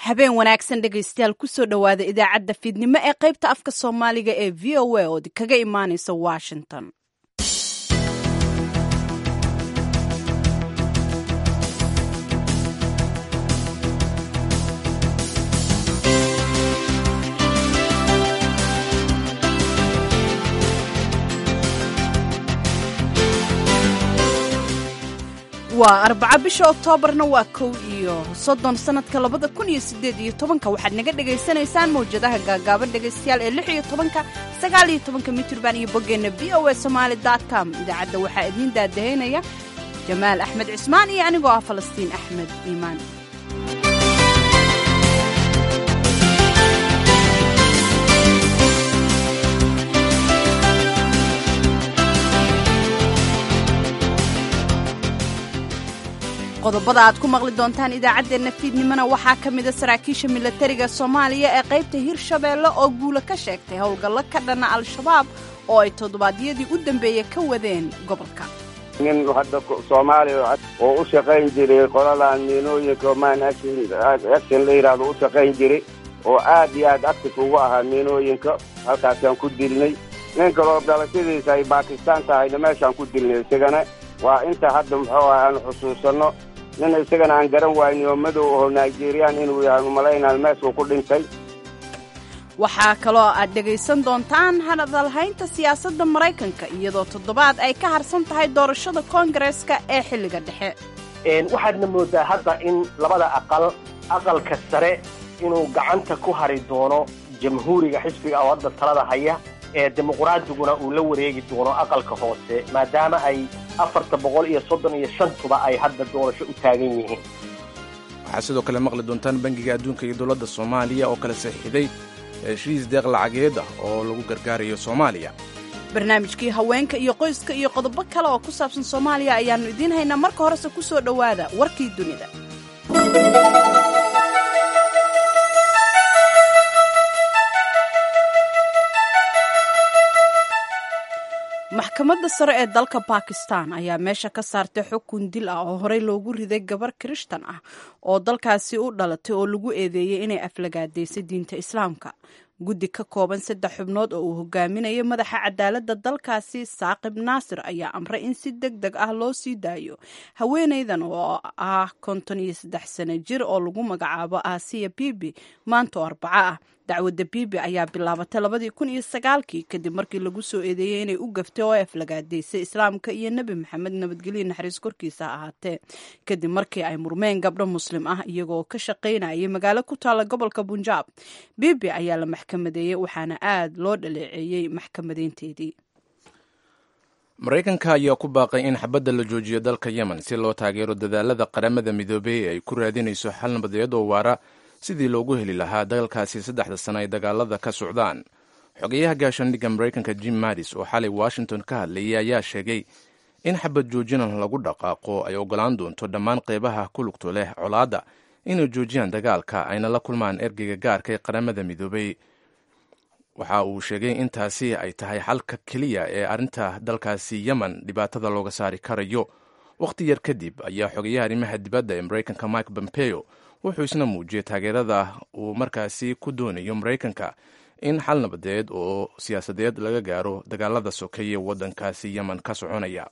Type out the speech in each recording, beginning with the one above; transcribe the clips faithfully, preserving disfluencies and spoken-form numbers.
habeen wanaagsan dhegaystayaal kusoo dhowaada idaacadda fiidnimo ee qaybta afka soomaaliga ee v o a oo kaga imaanaysa washington. waa arbaca bisha oktoobarna waa kow iyo soddon sanadka labada kun iyo siddeed iyo tobanka waxaad naga dhagaysanaysaan mawjadaha gaagaaban dhegaystayaal ee lix iyo tobanka sagaal iyo tobanka mitirban iyo boggeenna v o a somaali dot com idaacadda waxaa idiin daadahaynaya jamaal axmed cismaan iyo anigoo ah falastiin axmed iimaan. qodobada aad ku maqli doontaan idaacaddeenna fiidnimona waxaa ka mida saraakiisha milatariga soomaaliya ee qaybta hirshabeelle oo guula ka sheegtay howlgallo ka dhanna al-shabaab oo ay toddobaadyadii u dambeeyey ka wadeen gobolka. nin hadda soomaaliya oo u shaqayn jiray qoladan miinooyinka man action la yidhaahdo u shaqayn jiray oo aad iyo aad active ugu ahaa miinooyinka halkaasaan ku dilnay. nin kaloo dhalashadiisa ay baakistaan tahayna meeshaan ku dilnay isagana waa inta hadda muxuu ah aan xusuusanno. nin isagana aan garan wayno madow oo Nigerian inuu yahay umalaynaa meeshuu ku dhintay. waxaa kaloo aad dhegaysan doontaan hadalhaynta siyaasadda Maraykanka iyadoo toddobaad ay ka harsan tahay doorashada Koongareeska ee xilliga dhexe. waxaadna moodaa hadda in labada aqal aqalka sare inuu gacanta ku hari doono jamhuuriga xisbiga oo hadda talada haya ee dimuqraadiyaduna uu la wareegi doono aqalka hoose maadaama ay afarta boqol iyo soddon iyo shan tuba ay hadda doorasho u taagan yihiin. waxaa sidoo kale maqli doontaan bangiga adduunka iyo dowladda Soomaaliya oo kala saxiixday heshiis deeq lacageed ah oo lagu gargaarayo Soomaaliya. barnaamijkii haweenka iyo qoyska iyo qodobo kale oo ku saabsan Soomaaliya ayaanu idiin haynaa. marka horese ku soo dhowaada warkii dunida. maxkamadda sare ee dalka Bakistan ayaa meesha ka saartay xukun dil ah oo horey loogu riday gabar Kirishtan ah oo dalkaasi u dhalatay oo lagu eedeeyey inay aflagaadaysay diinta Islaamka. guddi ka kooban saddex xubnood oo uu hogaaminayo madaxa cadaaladda dalkaasi Saaqib Naasir ayaa amray in si deg deg ah loo sii daayo haweenaydan oo ah konton iyo saddex sano jir oo lagu magacaabo Asiya Bibi maanta oo Arbaco ah. dacwadda Bibi ayaa bilaabatay labadii kun iyo sagaalkii kadib markii lagu soo eedeeyey inay u gaftay oo aflagaadaysay Islaamka iyo Nebi Maxamed nabadgelyo naxariis korkiisa ahaatee kadib markii ay murmeen gabdho muslim ah iyagoo ka shaqaynayay magaalo ku taala gobolka Punjab. Bibi ayaa la maxkamadeeyey waxaana aad loo dhaleeceeyey maxkamadeynteedii. Maraykanka ayaa ku baaqay in xabadda la joojiyo dalka Yemen si loo taageero dadaalada qaramada midoobay ay ku raadinayso xal nabadeed oo waara sidii loogu heli lahaa dalkaasi saddexda sano ay dagaalada ka socdaan. xogeyaha gaashaandhigga Maraykanka Jim Mattis oo xalay Washington ka hadlayay ayaa sheegay in xabad joojinan lagu dhaqaaqo ay ogolaan doonto dhammaan qeybaha ku lugto leh colaadda inay joojiyaan dagaalka ayna la kulmaan ergeyga gaarka ee qaramada midoobay. waxa uu sheegay intaasi ay tahay xalka keliya ee arrinta dalkaasi Yemen dhibaatada looga saari karayo. waqti yar kadib ayaa xogeyaha arrimaha dibadda ee Maraykanka Mike Pompeo wuxuu isna muujiyey taageerada uu markaasi ku doonayo Maraykanka in xal nabadeed oo siyaasadeed laga gaaro dagaalada sokeeye waddankaasi Yemen ka soconaya.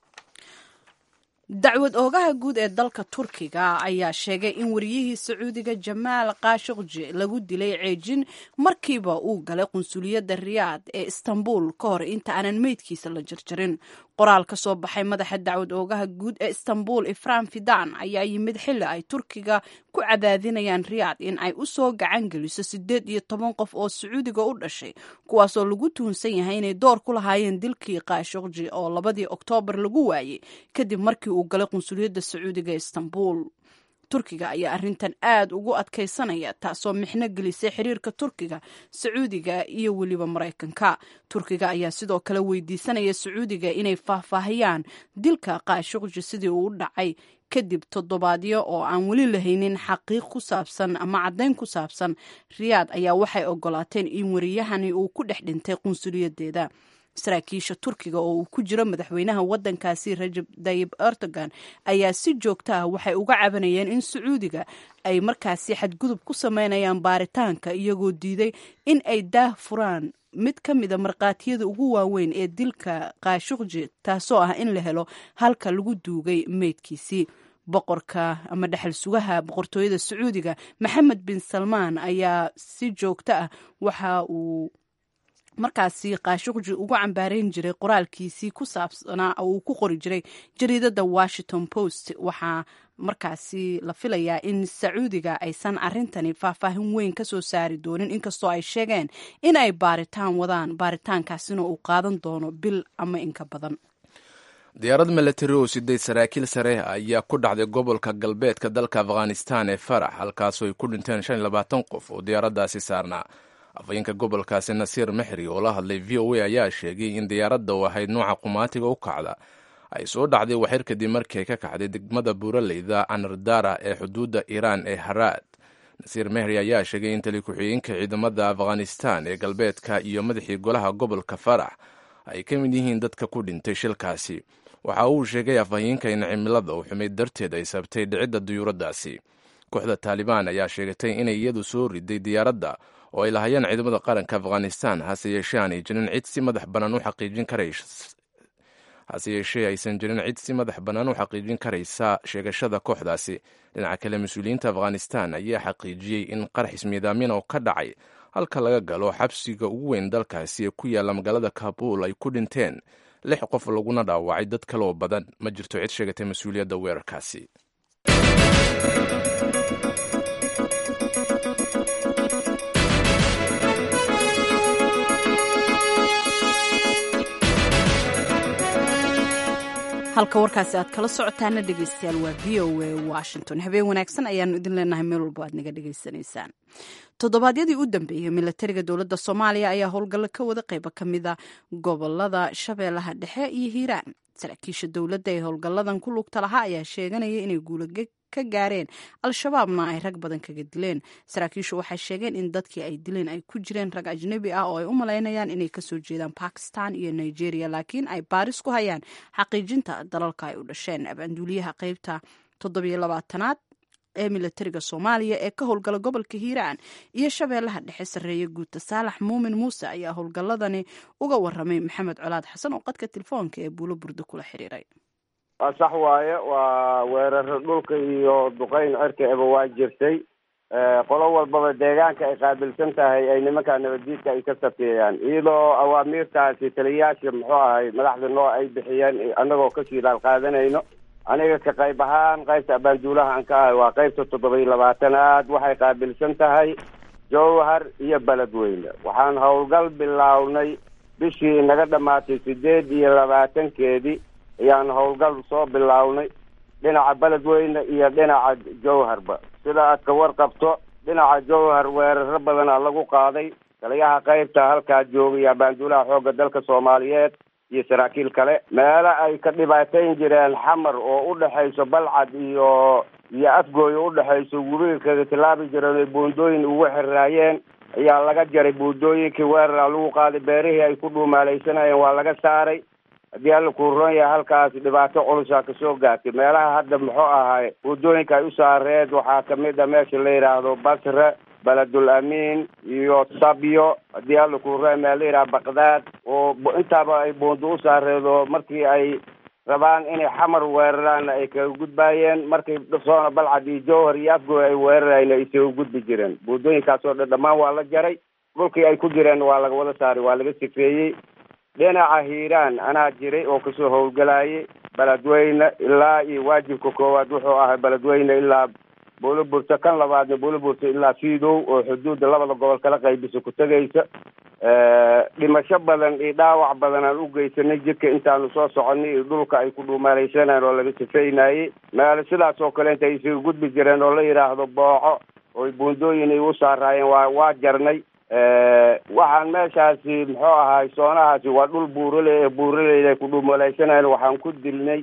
dacwad oogaha guud ee dalka Turkiga ayaa sheegay in wariyihii Sacuudiga Jamaal Khashoggi lagu dilay ceejin markiiba uu galay qunsuliyadda Riyadh ee Istanbul ka hor inta aanan meydkiisa la jarjarin. qoraal ka soo baxay madaxa dacwad oogaha guud ee Istanbul Ifram Fidan ayaa yimid xilli ay Turkiga ku cadaadinayaan Riyadh in ay u soo gacan geliso siddeed iyo toban qof oo Sacuudiga u dhashay kuwaasoo lagu tuhunsan yahay inay door ku lahaayeen dilkii Khashoggi oo labadii Oktoobar lagu waayey kadib markii uu galay qunsuliyadda Sacuudiga ee Istanbul. Turkiga ayaa arrintan aad ugu adkaysanaya taasoo mixno gelisay xiriirka Turkiga, Sacuudiga iyo weliba Maraykanka. Turkiga ayaa sidoo kale weydiisanaya Sacuudiga inay faahfaahiyaan dilka Khashoggi sidii uu u dhacay kadib toddobaadyo oo aan weli lahaynin xaqiiq ku saabsan ama caddayn ku saabsan. Riyadh ayaa waxay ogolaateen in wariyahani uu ku dhex dhintay qunsuliyadeeda. saraakiisha turkiga oo uu ku jiro madaxweynaha waddankaasi Rajab Tayyip Erdogan ayaa si joogto ah waxay uga cabanayeen in sacuudiga ay markaasi xadgudub ku sameynayaan baaritaanka iyagoo diiday in ay daah furaan mid ka mida markhaatiyada ugu waaweyn ee dilka Khashoggi taasoo ah in la helo halka lagu duugay meydkiisii. boqorka ama dhaxal sugaha boqortooyada sacuudiga Maxamed bin Salmaan ayaa si joogto ah waxa uu markaasi Khashoggi ugu cambaareyn jiray qoraalkiisii ku saabsanaa oo uu ku qori jiray jariidada Washington Post. waxaa markaasi la filayaa in sacuudiga aysan arintani faahfaahin weyn ka soo saari doonin inkastoo ay sheegeen in ay baaritaan wadaan baaritaankaasina uu qaadan doono bil ama inka badan. diyaarad milatari oo sideed saraakiil sare ayaa ku dhacday gobolka galbeedka dalka Afghanistan ee Farax halkaasoo ay ku dhinteen shan iyo labaatan qof oo diyaaraddaasi saarnaa. afhayeenka gobolkaasi Nasiir Mehri oo la hadlay V O A ayaa sheegay in diyaaradda oo ahayd nooca qumaatiga u kacda ay soo dhacday waxyar kadib markii ay ka kacday degmada buuraleyda Anardara ee xuduudda Iiraan ee Haraad. Nasiir Mehri ayaa sheegay in tali ku-xigeenka ciidamada Afghanistan ee galbeedka iyo madaxii golaha gobolka Farax ay ka mid yihiin dadka ku dhintay shilkaasi. waxa uu sheegay afhayeenka in cimilada u xumayd darteed ay sabtay dhicidda diyuuraddaasi. kooxda Taliban ayaa sheegatay inay iyadu soo riday diyaaradda oo ay lahayeen ciidamada qaranka Afghanistan hase yeeshee aanay jirin cid si madax bannaan u xaqiijin karaysa hase yeeshee aysan jirin cid si madax bannaan u xaqiijin karaysa sheegashada kooxdaasi. dhinaca kale mas-uuliyiinta Afghanistan ayaa xaqiijiyey in qarax ismiidaamin oo ka dhacay halka laga galo xabsiga ugu weyn dalkaasi ee ku yaalla magaalada Kabul ay ku dhinteen lix qof laguna dhaawacay dad kale oo badan. ma jirto cid sheegatay mas-uuliyadda weerarkaasi. halka warkaasi aad kala socotaana dhegeystayaal waa V O A Washington. habeen wanaagsan ayaanu idin leenahay meel walbo aad naga dhegeysanaysaan. toddobaadyadii u dambeeyey milatariga dowladda Soomaaliya ayaa howlgallo ka wada qaybo ka mida gobolada Shabeellaha Dhexe iyo Hiiraan. saraakiisha dowladda ee howlgalladan ku lugta lahaa ayaa sheeganaya inay guulo ka gaareen al-shabaabna ay rag badan kaga dileen. saraakiishu waxay sheegeen in dadkii ay dileen ay ku jireen rag ajnabi ah oo ay u malaynayaan inay kasoo jeedaan Pakistan iyo Nigeria laakiin ay baaris ku hayaan xaqiijinta dalalka ay u dhasheen. abaanduuliyaha qaybta toddobiyo labaatanaad ee milatariga Soomaaliya ee ka howlgala gobolka Hiiraan iyo Shabeellaha Dhexe sareeye guuta Saalax Muumin Muuse ayaa howlgalladani uga waramay Maxamed Colaad Xasan oo qadka telefoonka ee Buulo Burdo kula xiriiray. sax waaye waa weerar dhulka iyo duqeyn cirka eba waa jirtay. qolo walbaba deegaanka ay qaabilsan tahay ay nimanka nabaddiidka ay ka safeeyaan iyadoo awaamiirtaasi taliyayaasha muxuu ahay madaxda noo ay bixiyeen annagoo ka shidaal qaadanayno. aniga ka qayb ahaan qaybta abaanduulaha aan ka ahay waa qaybta toddoba iyo labaatanaad waxay qaabilsan tahay Jowhar iyo Beledweyne. waxaan howlgal bilownay bishii naga dhamaatay sideed iyo labaatankeedii ayaan howlgal soo bilownay dhinaca Beledweyne iyo dhinaca Jowharba. sida aad ka warqabto dhinaca Jowhar weeraro badanaa lagu qaaday. taliyaha qaybta halkaa joogay abaanduulaha xoogga dalka Soomaaliyeed iyo saraakiil kale meelo ay ka dhibaatayn jireen xamar oo u dhaxayso Balcad iyo iyo Afgooy u dhaxayso guriga kaga tilaabi jireen buundooyin ugu xiraayeen ayaa laga jaray buundooyinkii weerar lagu qaaday beerihii ay ku dhuumaalaysanayeen waa laga saaray. haddii alla ku roon yahay halkaas dhibaato culusaa ka soo gaartay. meelaha hadda muxuu ahay buundooyinka ay u saareed waxaa kamid a meesha la yidhaahdo Basra, Baladul Amiin iyo Sabyo. haddii alla ku roon meel la yidhaha Baqdaad oo intaaba ay buundo u saareedo markii ay rabaan inay xamar weeraraan ay kaga gudbaayeen markay soona Balcad iyo Jowhar iyo Afgooy ay weerarayna ay soo gudbi jireen. buundooyinkaasoo dhan dhammaan waa la jaray. dhulkii ay ku jireen waa laga wada saaray waa laga sifeeyey. dhinaca Hiiraan anaa jiray oo kasoo howlgalayay Beledweyne ilaa iyo waajibka koowaad wuxuu ahay Beledweyne ilaa Buulo Burto kan labaadna Buulo Burto ilaa Fiidow oo xuduudda labada gobol kala qaybisa ku tagaysa. dhimasho badan iyo dhaawac badan aan u geysanay jidka intaanu soo soconay iyo dhulka ay ku dhuumaalaysanayeen oo laga sifeynayay. meel sidaas oo kale intay isaga gudbi jireen oo la yidhaahdo Booco oo buundooyin ay u saaraayeen waa waa jarnay. waxaan meeshaasi muxuu ahay soonahaasi waa dhul buurale ee buuraleyda ku dhuumaalaysanayeen. waxaan ku dilnay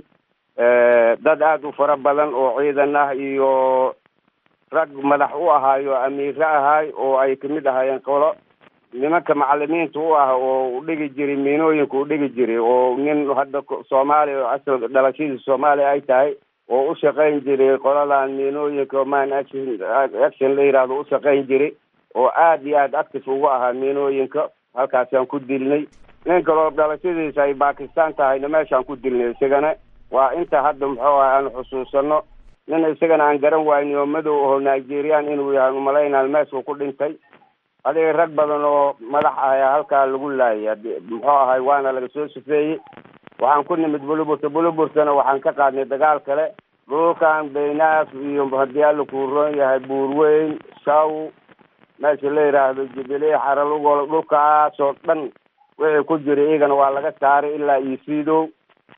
dad aada u fara badan oo ciidan ah iyo rag madax u ahaayo amiiro ahaay oo ay kamid ahaayeen qolo nimanka macalimiinta u ah oo u dhigi jiray miinooyinka u dhigi jiray oo nin hadda soomaaliya asal dhalashadiisa soomaaliya ay tahay oo u shaqayn jiray qoladan miinooyinka man action action la yidhaahdo u shaqayn jiray oo aad iyo aad active ugu ahaa miinooyinka halkaasaan ku dilnay. nin kaloo dhalashadiisa ay Bakistan tahayna meeshaan ku dilnay isagana. waa inta hadda muxuu ah aan xusuusano nin isagana aan garan wayno oo madow oo Nigerian inuu yahay umaleynaa meesha ku dhintay. adiga rag badan oo madax ah halkaa lagu laayay muxuu ahay waana laga soo sifeeyey. waxaan ku nimid Buluburta Buluburtana waxaan ka qaadnay dagaal kale dhulkan Beynaaf iyo Hadiyaal ku roon yahay Buurweyn Shaw meesha la yiraahdo Jubilee Xaralugo dhulkaas oo dhan wixii ku jiray iyagana waa laga saaray ilaa iyo Siidow.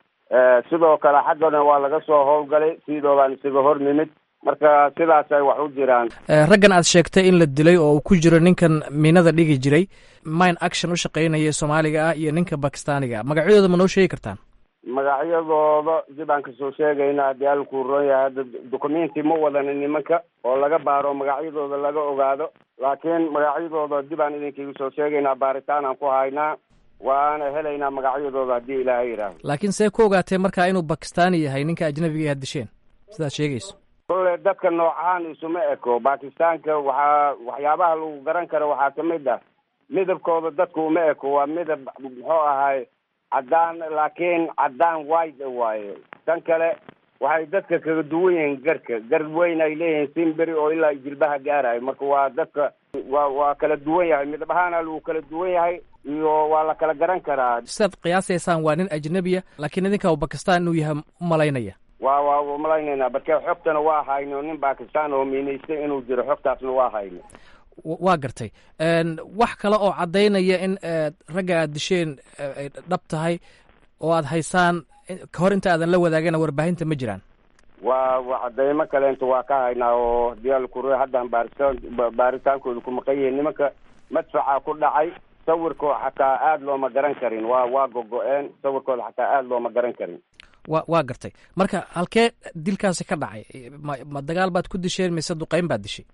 sidoo kale xaggana waa laga soo howlgalay Siidow baan isaga hor nimid. marka sidaas ay wax u jiraan. raggan aad sheegtay in la dilay oo uu ku jiro ninkan miinada dhigi jiray mine action u shaqaynaya Soomaaliga ah iyo ninka Bakistaaniga magacyadooda ma noo sheegi kartaan? magacyadooda dib aan kasoo sheegaynaa Hadiyaal ku roon yahay hadda documenti ma wadana nimanka oo laga baaro magacyadooda laga ogaado laakiin magacyadooda dib aan idinkaga soo sheegaynaa baaritaan aan ku haynaa waana helaynaa magacyadooda haddii Ilaahay yiraahdo. laakiin see ku ogaatee markaa inuu Bakistaani yahay ninka ajnabiga ah disheen sidaad sheegayso? kole dadka noocaan isuma eko Bakistaanka waxaa waxyaabaha lagu garan karo waxaa kamid ah midabkooda dadka uma eko waa midab muxuu ahay cadaan laakiin cadaan white waaye. tan kale waxay dadka kaga duwan yihiin garka gar weyn ay leeyihiin simberi oo ilaa jilbaha gaarayo marka waa dadka waa waa kala duwan yahay midab ahaana lagu kala duwan yahay iyo waa la kala garan karaa. sidaad qiyaasaysaan waa nin ajnabiya laakiin idinka uu Bakistaan inuu yahay umalaynaya? waa waa umalaynayna barkee xogtana waa hayno nin Bakistaan oo miinaystay inuu jiro xogtaasna waa hayno. waa gartay wax kale oo caddaynaya in ragga aad disheen ay dhab tahay oo aad haysaan ka hor inta aadan la wadaagana warbaahinta ma jiraan? waa waa caddaymo kale inta waa ka haynaa oo Hadiyaal ku roon haddaan baaritaan baaritaankooda ku maqan yihiin. nimanka madfaca ku dhacay sawirkooda xataa aada looma garan karin waa waa gogo-een sawirkooda xataa aada looma garan karin. wa waa gartay marka halkee dilkaasi ka dhacay ma ma dagaal baad ku disheen mise duqeyn baad dishay?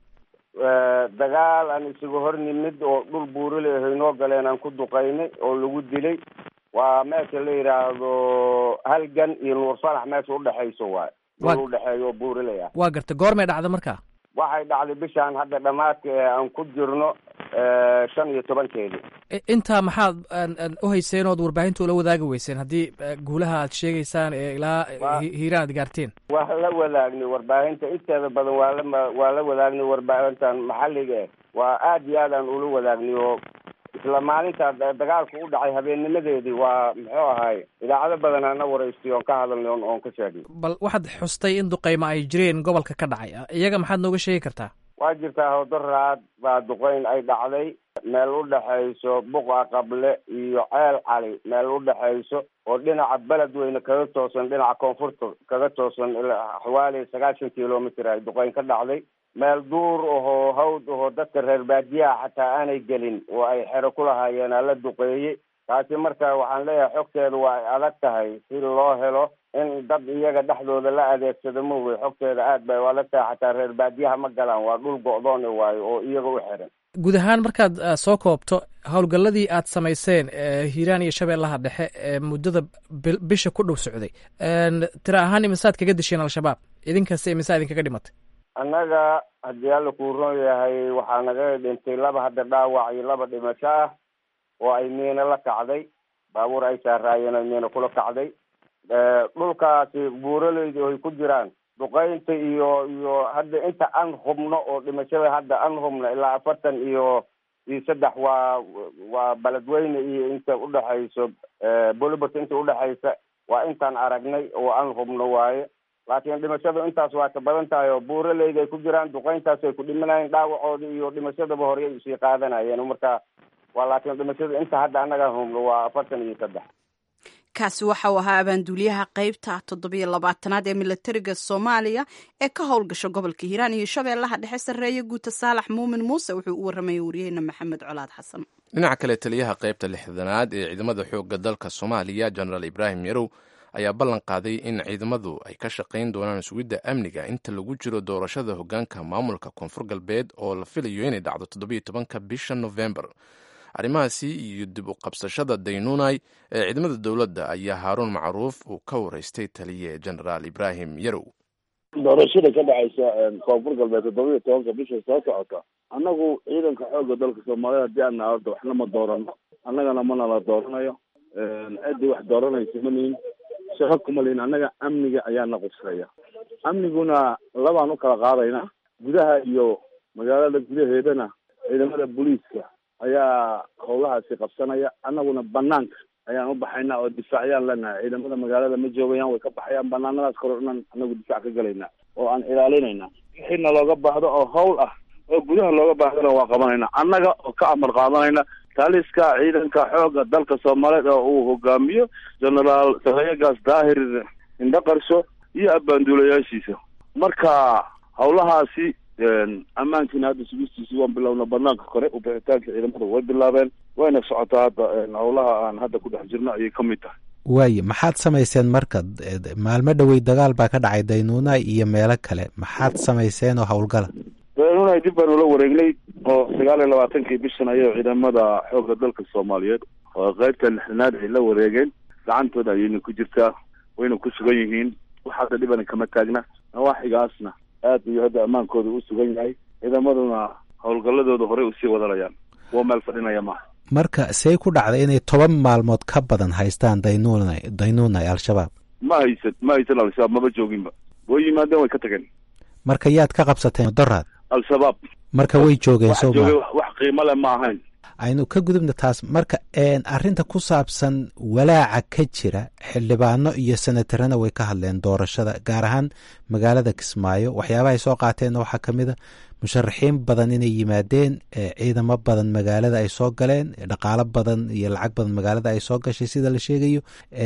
dagaal aan isaga hor nimid oo dhul buurile ahay noo galeen aan ku duqaynay oo lagu dilay waa meesha la yidhaahdo Halgan iyo Nuur Farax meesha udhexayso waay dhul udhexeeyo oo buurile ah. waa gartay goormay dhacda markaa? waxay dhacday bishaan hadda dhamaadka ee aan ku jirno shan iyo tobankeedii. intaa maxaad u hayseen ood warbaahinta ula wadaagi weyseen haddii guulaha aad sheegaysaan ee ilaa hiiraan aad gaarteen? waa la wadaagnay warbaahinta inteeda badan waa la waa la wadaagnay warbaahintan maxalliga eh waa aad iyo aad aan ula wadaagnay oo isla maalinta dagaalku u dhacay habeennimadeedii waa muxuu ahay idaacado badan aan waraystay oon ka hadalnay oon ka sheegnay. bal waxaad xustay in duqeymo ay jireen gobolka ka dhacay iyaga maxaad nooga sheegi kartaa? waa jirtaa howdaraad baa duqeyn ay dhacday meel u dhexayso Buqa Qable iyo Ceel Cali meel u dhexayso oo dhinaca Beledweyne kaga toosan dhinaca koonfurta kaga toosan xawaali sagaashan kilomitir ay duqeyn ka dhacday. meel duur oo hawd oo dadka reer baadiyaha xataa aanay gelin oo ay xero ku lahaayeen la duqeeyey. taasi marka waxaan leeyahay xogteeda waa ay adag tahay si loo helo in dad iyaga dhexdooda la adeegsado ma wey xogteeda aad bay u adag tahay xataa reer baadiyaha ma galaan waa dhul go'doon waayo oo iyaga u xiran. guud ahaan markaad soo koobto howlgalladii aad samayseen Hiiraan iyo Shabeellaha Dhexe ee muddada bisha ku dhow socday tira ahaan imisaad kaga disheen al-shabaab idinkasta imisaa idinkaga dhimatay? annaga Hadiyaal ku roon yahay waxaa naga dhintay laba hadda dhaawac iyo laba dhimasho ah oo ay miina la kacday baabuur ay saaraayeen ay miina kula kacday. dhulkaasi buuraleyda ay ku jiraan duqeynta iyo iyo hadda inta aan hubno oo dhimashada hadda aan hubno ilaa afartan iyo iyo saddex waa waa Beledweyne iyo inta udhexayso Buluburta inta udhexaysa waa intaan aragnay oo aan hubno waaye laakiin dhimashada intaas waa ka badan tahay oo buuraleyda ay ku jiraan duqeyntaas ay ku dhimanayeen dhaawacooda iyo dhimashadaba hore ay usii qaadanayeen marka waa laakiin dhimashada inta hadda annaga hubno waa afartan iyo saddex. kaasi waxa uu ahaa abaanduuliyaha qaybta toddobiyo labaatanaad ee militariga Soomaaliya ee ka howlgasha gobolka Hiiraan iyo Shabeellaha Dhexe sareeya guuta Saalax Muumin Muuse wuxuu u warramay wariyayna Maxamed Colaad Xasan. dhinaca kale taliyaha qaybta lixdanaad ee ciidamada xoogga dalka Soomaaliya General Ibrahim Yarow ayaa ballan qaaday in ciidamadu ay ka shaqayn doonaan sugidda amniga inta lagu jiro doorashada hoggaanka maamulka Koonfur Galbeed oo la filayo inay dhacdo toddobiyo tobanka bisha November. arrimahaasi iyo dib u qabsashada daynunay ee ciidamada dowladda ayaa haaruun macruuf uu ka waraystay taliye genaraal ibraahim yarow. doorashada ka dhacaysa koonfur galbeed toddoba iyo tobanka bisha soo socota annagu ciidanka xoogga dalka soomaaliya haddii aan nahay waxna ma doorano, annagana mana la dooranayo, ciddii wax dooranaysa ma nihin, shaqo kuma lihin. annaga amniga ayaana quseeya. amniguna labaan u kala qaadaynaa, gudaha iyo magaalada gudaheedana ciidamada booliiska ayaa howlahaasi qabsanaya, annaguna banaanka ayaan u baxaynaa oo difaacyaan leenahay. ciidamada magaalada ma joogayaan, way ka baxayaan banaanadaas kore inaan anagu difaac ka galaynaa oo aan ilaalinayna. wixiina looga baahdo oo hawl ah oo gudaha looga baahdana waa qabanayna, annaga oo ka amar qaadanayna taliska ciidanka xooga dalka soomaaliyeed oo uu hogaamiyo genaraal sarayagaas daahir indhaqarsho iyo abbaanduulayaashiisa. marka howlahaasi ammaankiina hadda sugistiisi waan bilowna, banaanka kore ubixitaanka ciidamada way bilaabeen, wayna socotaa hadda. howlaha aan hadda ku dhex jirno ayay ka mid tahay. waaye maxaad samayseen marka? maalmo dhowey dagaal baa ka dhacay daynunay iyo meelo kale, maxaad samayseen oo howlgala? daynunay dib baanu la wareegnay oo sagaal iyo labaatankii bishan ayay ciidamada xoogga dalka soomaaliyeed oo qaybta lixdanaad ay la wareegeen, gacantooda ayayna ku jirtaa, wayna ku sugan yihiin. wax hadda dhibana kama taagna, nawaaxigaasna aad iyo hadda ammaankooda u sugan yahay. ciidamaduna howlgalladooda horey usii wadanayaan, kuwa meel fadhinaya maaha. marka see ku dhacday inay toban maalmood ka badan haystaan daynunay daynunay al-shabaab? ma haysan ma haysan al-shabaab, maba jooginba, way yimaadeen way ka tageen. marka yaad ka qabsateen doraad? al-shabaab marka way joogeen soo ma wax qiimo leh ma ahayn. aynu ka gudubna taas. marka arrinta ku saabsan walaaca ka jira, xildhibaano iyo senatarana way ka hadleen doorashada, gaar ahaan magaalada Kismaayo. waxyaabaha ay soo qaateenna waxaa ka mid a musharaxiin badan inay yimaadeen, ciidamo badan magaalada ay soo galeen, dhaqaalo badan iyo lacag badan magaalada ay soo gashay sida la sheegayo.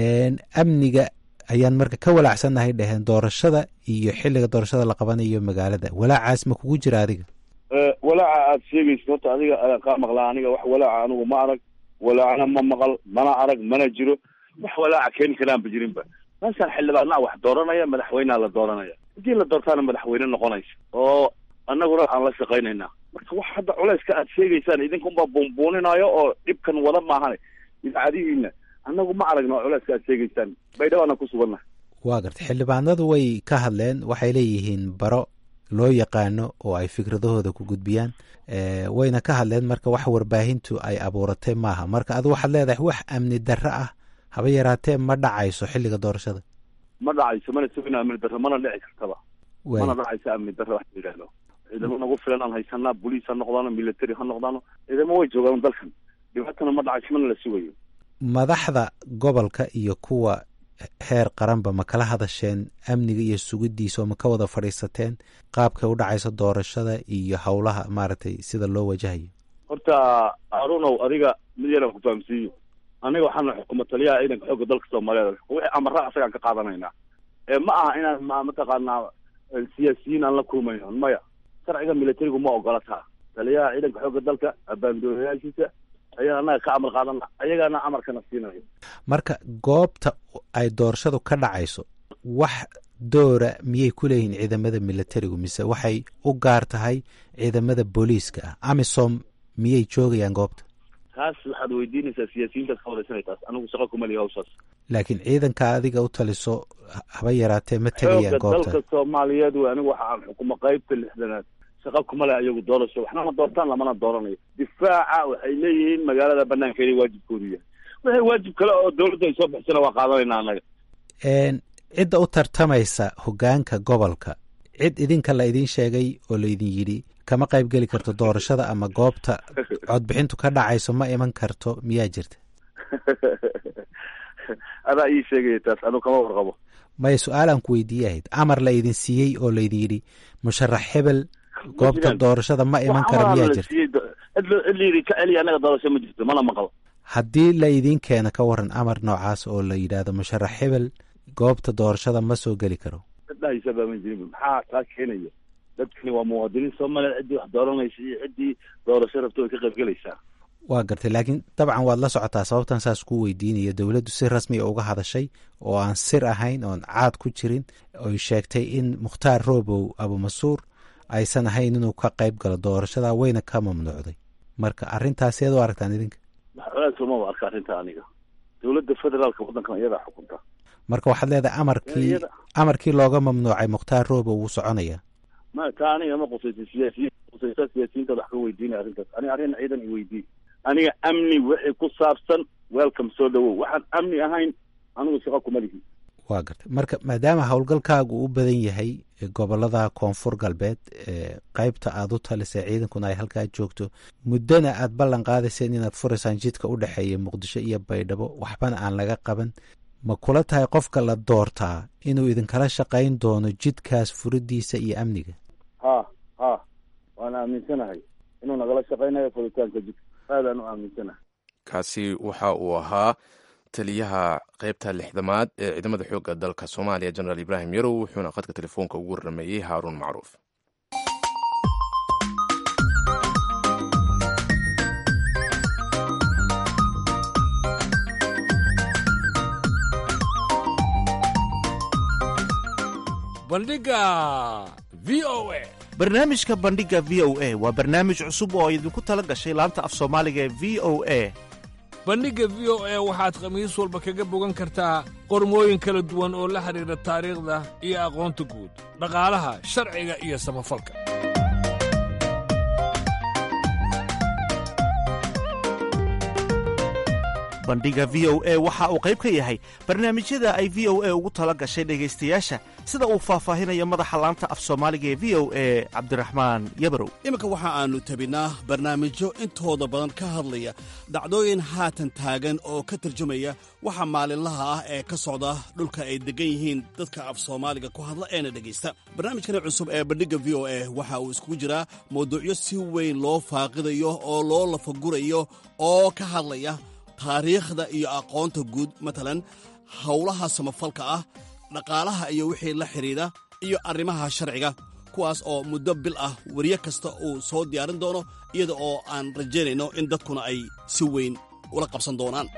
amniga ayaan marka ka walaacsannahay dheheen doorashada iyo xilliga doorashada la qabanayo magaalada. walaacaas ma kugu jira adiga? walaaca aad sheegaysa horta adiga kaa maqlaa, aniga wax walaaca anigu ma arag, walaacna ma maqal, mana arag, mana jiro. wax walaaca keeni karaanba jirinba. meeshaan xildhibaanaa wax dooranaya, madaxweynea la dooranaya, haddii la doortaana madaxweyne noqonaysa oo annaguna aan la shaqaynaynaa. marka wax hadda culayska aad sheegaysaan idinkunbaa buunbuuninaayo oo dhibkan wada maahane idaacadihiina, annagu ma aragno culayska aad sheegaysaan, baydhabaana ku sugannahay. waa garta xildhibaanadu way ka hadleen, waxay leeyihiin baro loo yaqaano oo ay fikradahooda ku gudbiyaan, wayna ka hadleen. marka wax warbaahintu ay abuuratay maaha. marka adu waxaad leedahay wax amni darro ah haba yaraatee ma dhacayso xilliga doorashada? ma dhacayso, mana sugina amni darro, mana dhici kartaba, mana dhacayso amni darro wax la yidhaahdo. ciidamo nagu filan aan haysanaa, boliis ha noqdaano, military ha noqdaano, ciidamo way joogaan dalkan, dhibaatana ma dhacayso, mana la sugayo. madaxda gobolka iyo kuwa heer qaranba ma kala hadasheen amniga iyo sugidiisa oo ma ka wada fadhiisateen qaabkay u dhacayso doorashada iyo howlaha maaragtay sida loo wajahayo? horta haruunow adiga mid yaran ku fahamsiiyo, aniga waxaana xukuma taliyaha ciidanka xoogga dalka soomaaliyeed, wixii amara asagaan ka qaadanaynaa. ma aha inaan mataqaanaa siyaasiyiin aan la kulmayno, maya, sharciga militarigu ma ogola taa. taliyaha ciidanka xoogga dalka, abbaanduulayaashiisa ayaa anaga ka amar qaadana, ayagaana amarkana siinayo. marka goobta ay doorashadu ka dhacayso wax doora miyay ku leeyihiin ciidamada militarigu, mise waxay u gaar tahay ciidamada booliiska ah? amisom miyay joogayaan goobta? taas waxaad weydiinaysaa siyaasiyiintaas ka wadaysanay, taas anigu shaqo kuma lihi hawshaas. laakiin ciidanka adiga u taliso haba yaraatee ma tegayaan goobta? dalka soomaaliyeed wey, anigu waxa aan xukumo qaybta lixdanaad, shaqa kuma leh ayagu doorasho, waxna ma doortaan lamana dooranayo. difaaca waxay leeyihiin magaalada banaankeeda waajibkoodu yahay, wixii waajib kale oo dawladda ay soo bixisana waa qaadanayna annaga. cidda u tartamaysa hogaanka gobolka, cid idinka la idin sheegay oo laydin yidhi kama qayb geli karto doorashada ama goobta codbixintu ka dhacayso ma iman karto, miyaa jirta? adaa ii sheegaya taas, anu kama warqabo. maya su-aalaan ku weydiiye ahayd, amar la idin siiyey oo laydin yidhi musharax hebel goobta doorashada ma iman kara, miyaa jirta? cid layidhi ka celiya anaga doorasho ma jirto, mana maqal. haddii la idin keena ka waran amar noocaas oo la yidhaahdo musharax hebel goobta doorashada ma soo geli karo? dhahaysaaba ma jirin, maxaa taa keenaya? dadkani waa muwaadiniin soomaaliya, ciddii wax dooranaysa iyo ciddii doorasho rabto way ka qayb gelaysaa. waa gartay, laakiin dabcan waad la socotaa sababtan saas ku weydiinaya. dowladdu si rasmi uga hadashay oo aan sir ahayn, oon caad ku jirin, oy sheegtay in mukhtaar roobow abumasuur aysan ahayn inuu ka qayb galo doorashada, wayna ka mamnuucday. marka arrintaas eed u aragtaan idinka? waxaad uma arka arrinta aniga dowladda federaalka waddankan iyadaa xukunta. marka waxaad leedahay amarkii amarkii looga mamnuucay mukhtaar roobo wuu soconaya? ma taa aniga ma qusaysa siyaasiyiin qusaysa siyaasiyiinta wax ka weydiinaya arrintaas. aniga arrin ciidan i weydii aniga amni wixii ku saabsan welcome soo dhawow. waxaan amni ahayn anigu shaqo kuma lihi. waa gartay. marka maadaama howlgalkaagu u badan yahay gobolada koonfur galbeed qaybta aad u talisay ciidankuna ay halkaa joogto, muddana aad ballan qaadayseen inaad furaysaan jidka u dhexeeya muqdisho iyo baydhabo, waxbana aan laga qaban, ma kula tahay qofka la doortaa inuu idinkala shaqayn doono jidkaas furidiisa iyo amniga? ha ha waan aaminsanahay inuu nagala shaqaynayo furitaanka jidka. aadaan u aaminsanahay. kaasi waxa uu ahaa taliyaha qaybta lixdamaad ee ciidamada xoogga dalka soomaaliya jenaraal ibraahim yarow, wuxuuna khadka telefoonka ugu warameeyey haaruun macruuf. bandhiga v o a. barnaamijka bandhiga v o a waa barnaamij cusub oo idinku tala gashay laanta af soomaaliga ee v o a. bandhigga v o a waxaad khamiis walba kaga bogan kartaa qormooyin kala duwan oo la xidhiidha taariikhda iyo aqoonta guud, dhaqaalaha, sharciga iyo samafalka. bandhiga v o a waxa uu qayb ka yahay barnaamijyada ay v o a ugu tala gashay dhegaystayaasha sida uu faahfaahinayo madaxa laanta af soomaaliga ee v o a cabdiraxmaan yabarow. iminka waxa aannu tabinnaa barnaamijyo intooda badan ka hadlaya dhacdooyin haatan taagan oo ka tarjumaya waxa maalinlaha ah ee ka socda dhulka ay deggan yihiin dadka af soomaaliga ku hadla eena dhegaysta. barnaamijkani cusub ee bandhigga v o a waxa uu iskugu jiraa mawduucyo si weyn loo faaqidayo oo loo lafagurayo oo ka hadlaya taariikhda iyo aqoonta guud, matalan howlaha samafalka ah, dhaqaalaha iyo wixii la xidhiidha, iyo arrimaha sharciga, kuwaas oo muddo bil ah wariye kasta uu soo diyaarin doono, iyada oo aan rajaynayno in dadkuna ay si weyn ula qabsan doonaan.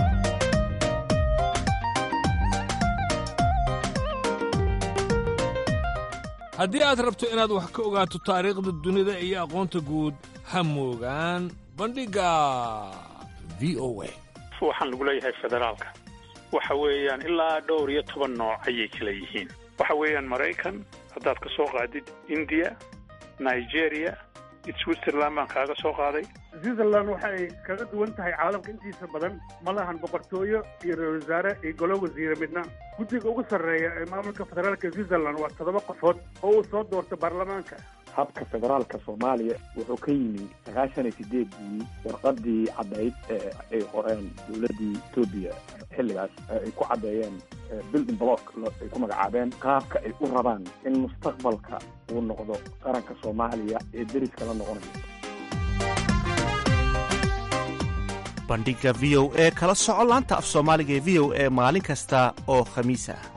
haddii aad rabto inaad wax ka ogaato taariikhda dunida iyo aqoonta guud, ha moogaan bandhigga v o a. waxaan lagu leeyahay federaalka waxa weeyaan ilaa dhowr iyo toban nooc ayay kala yihiin. waxa weeyaan maraykan haddaad ka soo qaadid, indiya, nigeria, switzerland baan kaaga soo qaaday. switzerland waxay kaga duwan tahay caalamka intiisa badan, ma lahan boqortooyo iyo ra-iisul wasaare iyo golo wasiire midna. guddiga ugu sarreeya ee maamulka federaalka switzerland waa toddoba qofood oo uu soo doorto baarlamaanka. habka federaalka soomaaliya wuxuu ka yimi sagaashan iyo sideedii warqadii caddayd ee ay qoreen dowladdii etoobiya xilligaas ay ku caddeeyeen building block ay ku magacaabeen qaabka ay u rabaan in mustaqbalka uu noqdo qaranka soomaaliya ee deriska la noqonayo. bandhigga v o a kala soco laanta af soomaaliga ee v o a maalin kasta oo khamiis ah.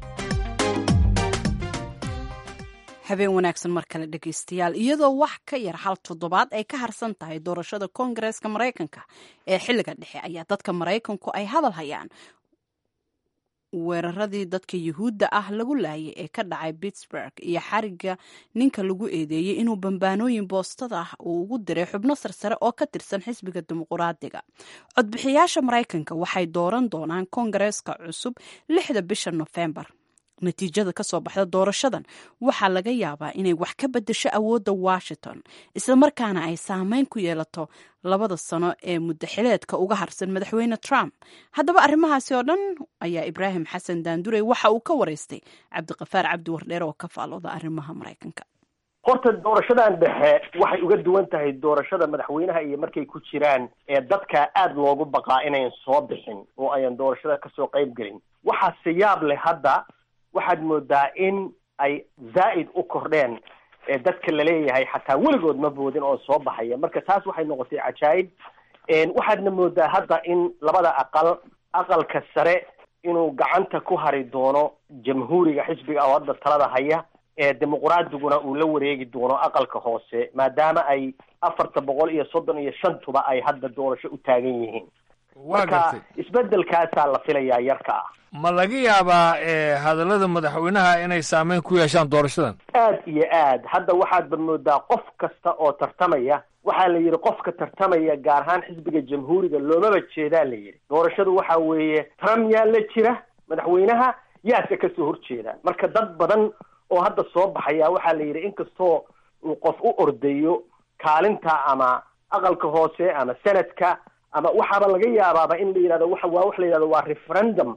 habeen wanaagsan mar kale dhegaystayaal. iyadoo wax ka yar hal toddobaad ay ka harsan tahay doorashada koongareeska maraykanka ee xilliga dhexe, ayaa dadka maraykanku ay hadal hayaan weeraradii dadka yuhuudda ah lagu laayay ee ka dhacay pittsburgh iyo xariga ninka lagu eedeeyey inuu bambaanooyin boostada ah uu ugu diray xubno sarsare oo ka tirsan xisbiga dimuquraadiga. codbixiyaasha maraykanka waxay dooran doonaan koongareeska cusub lixda bisha nofembar. natiijada ka soo baxda doorashadan waxaa laga yaabaa inay wax ka bedesho awoodda Washington, islamarkaana ay saameyn ku yeelato labada sano ee muddaxileedka uga harsan madaxweyne Trump. haddaba arrimahaasi oo dhan ayaa Ibraahim Xasan Daandurey waxa uu ka waraystay Cabdiqafaar Cabdi Wardheer oo ka faalooda arrimaha Maraykanka. horta doorashadan dhexe waxay uga duwan tahay doorashada madaxweynaha iyo markay ku jiraan ee dadka aad loogu baqaa inayn soo bixin oo ayan doorashada kasoo qayb gelin. waxaa siyaab leh hadda waxaad moodaa in ay zaa'id u kordheen ee dadka la leeyahay xataa weligood ma boodin oo soo baxaya. marka taas waxay noqotay cajaayib. waxaadna moodaa hadda in labada aqal aqalka sare inuu gacanta ku hari doono jamhuuriga xisbiga oo hadda talada haya, ee dimuqraadiguna uu la wareegi doono aqalka hoose, maadaama ay afarta boqol iyo soddon iyo shantuba ay hadda doorasho u taagan yihiin. marka isbedelkaasaa la filayaa yarka ah. ma laga yaabaa hadallada madaxweynaha inay saameyn ku yeeshaan doorashadan? aad iyo aad. hadda waxaadba moodaa qof kasta oo tartamaya, waxaa la yidhi qofka tartamaya gaar ahaan xisbiga jamhuuriga loomaba jeedaa la yidhi. doorashadu waxaa weeye trump yaa la jira madaxweynaha, yaase kasoo horjeeda. marka dad badan oo hadda soo baxaya waxaa la yidhi inkastoo uu qof u ordayo kaalinta ama aqalka hoose ama senadka ama waxaaba laga yaabaaba in la yidhahdo waa wax la yidhahdo waa referendum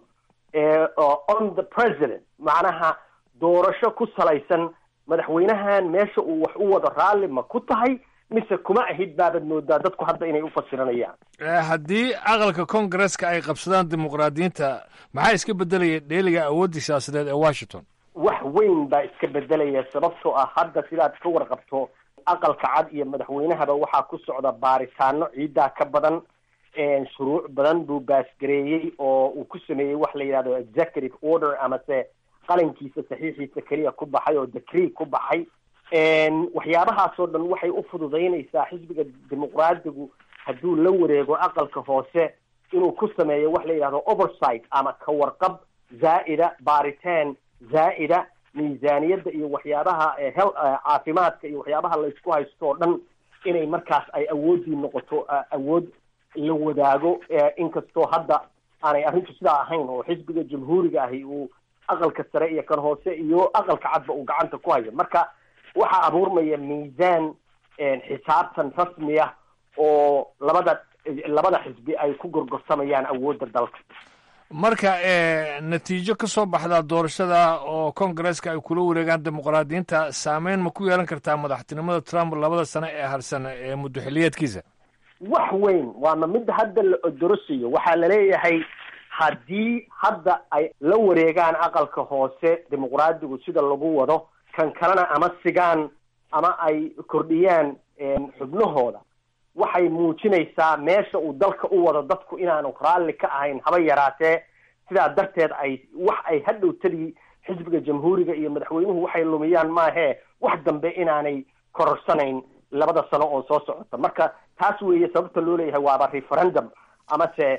on the president, macnaha doorasho ku salaysan madaxweynahan meesha uu wax u wado raalli ma ku tahay mise kuma ahid baabad moodaa dadku hadda inay u fasiranayaan. haddii aqalka congaresska ay qabsadaan dimuqraadiyiinta maxaa iska bedelaya dheeliga awoodii siyaasadeed ee washington? wax weyn baa iska bedelaya sababtoo ah hadda sidaad ka warqabto aqalka cad iyo madaxweynahaba waxaa ku socda baaritaano ciiddaa ka badan. shuruuc badan buu baasgareeyey oo uu ku sameeyey wax la yidhahdo executive order amase qalankiisa saxiixiisa keliya ku baxay oo decree ku baxay. waxyaabahaasoo dhan waxay u fududaynaysaa xisbiga dimuqraadigu hadduu la wareego aqalka hoose inuu ku sameeyo wax la yidhahdo oversight ama ka warqab zaa'ida, baaritaan zaa'ida, miisaaniyadda iyo waxyaabaha caafimaadka iyo waxyaabaha laysku haysto oo dhan inay markaas ay awooddii noqoto awood la wadaago. inkastoo hadda aanay arrintu sidaa ahayn oo xisbiga jamhuuriga ahi uu aqalka sare iyo kan hoose iyo aqalka cadba uu gacanta ku hayo. marka waxaa abuurmaya miisaan xisaabtan rasmi ah oo labada labada xisbi ay ku gorgorsamayaan awoodda dalka. marka natiijo ka soo baxda doorashada oo congaresska ay kula wareegaan dimuqraadiyiinta saameyn ma ku yeelan kartaa madaxtinimada trump labada sano ee harsan ee muddo xiliyeedkiisa? wax weyn waana midda hadda la odorosiyo. waxaa laleeyahay haddii hadda ay la wareegaan aqalka hoose dimuqraadigu sida lagu wado, kan kalena ama sigaan ama ay kordhiyaan xubnahooda, waxay muujinaysaa meesha uu dalka u wado dadku inaanu raalli ka ahayn haba yaraatee. sidaa darteed ay wax ay hadhow tadii xisbiga jamhuuriga iyo madaxweynuhu waxay lumiyaan maahee wax dambe inaanay kororsanayn labada sano oo soo socota. marka taas weeye sababta loo leeyahay waaba referendum amase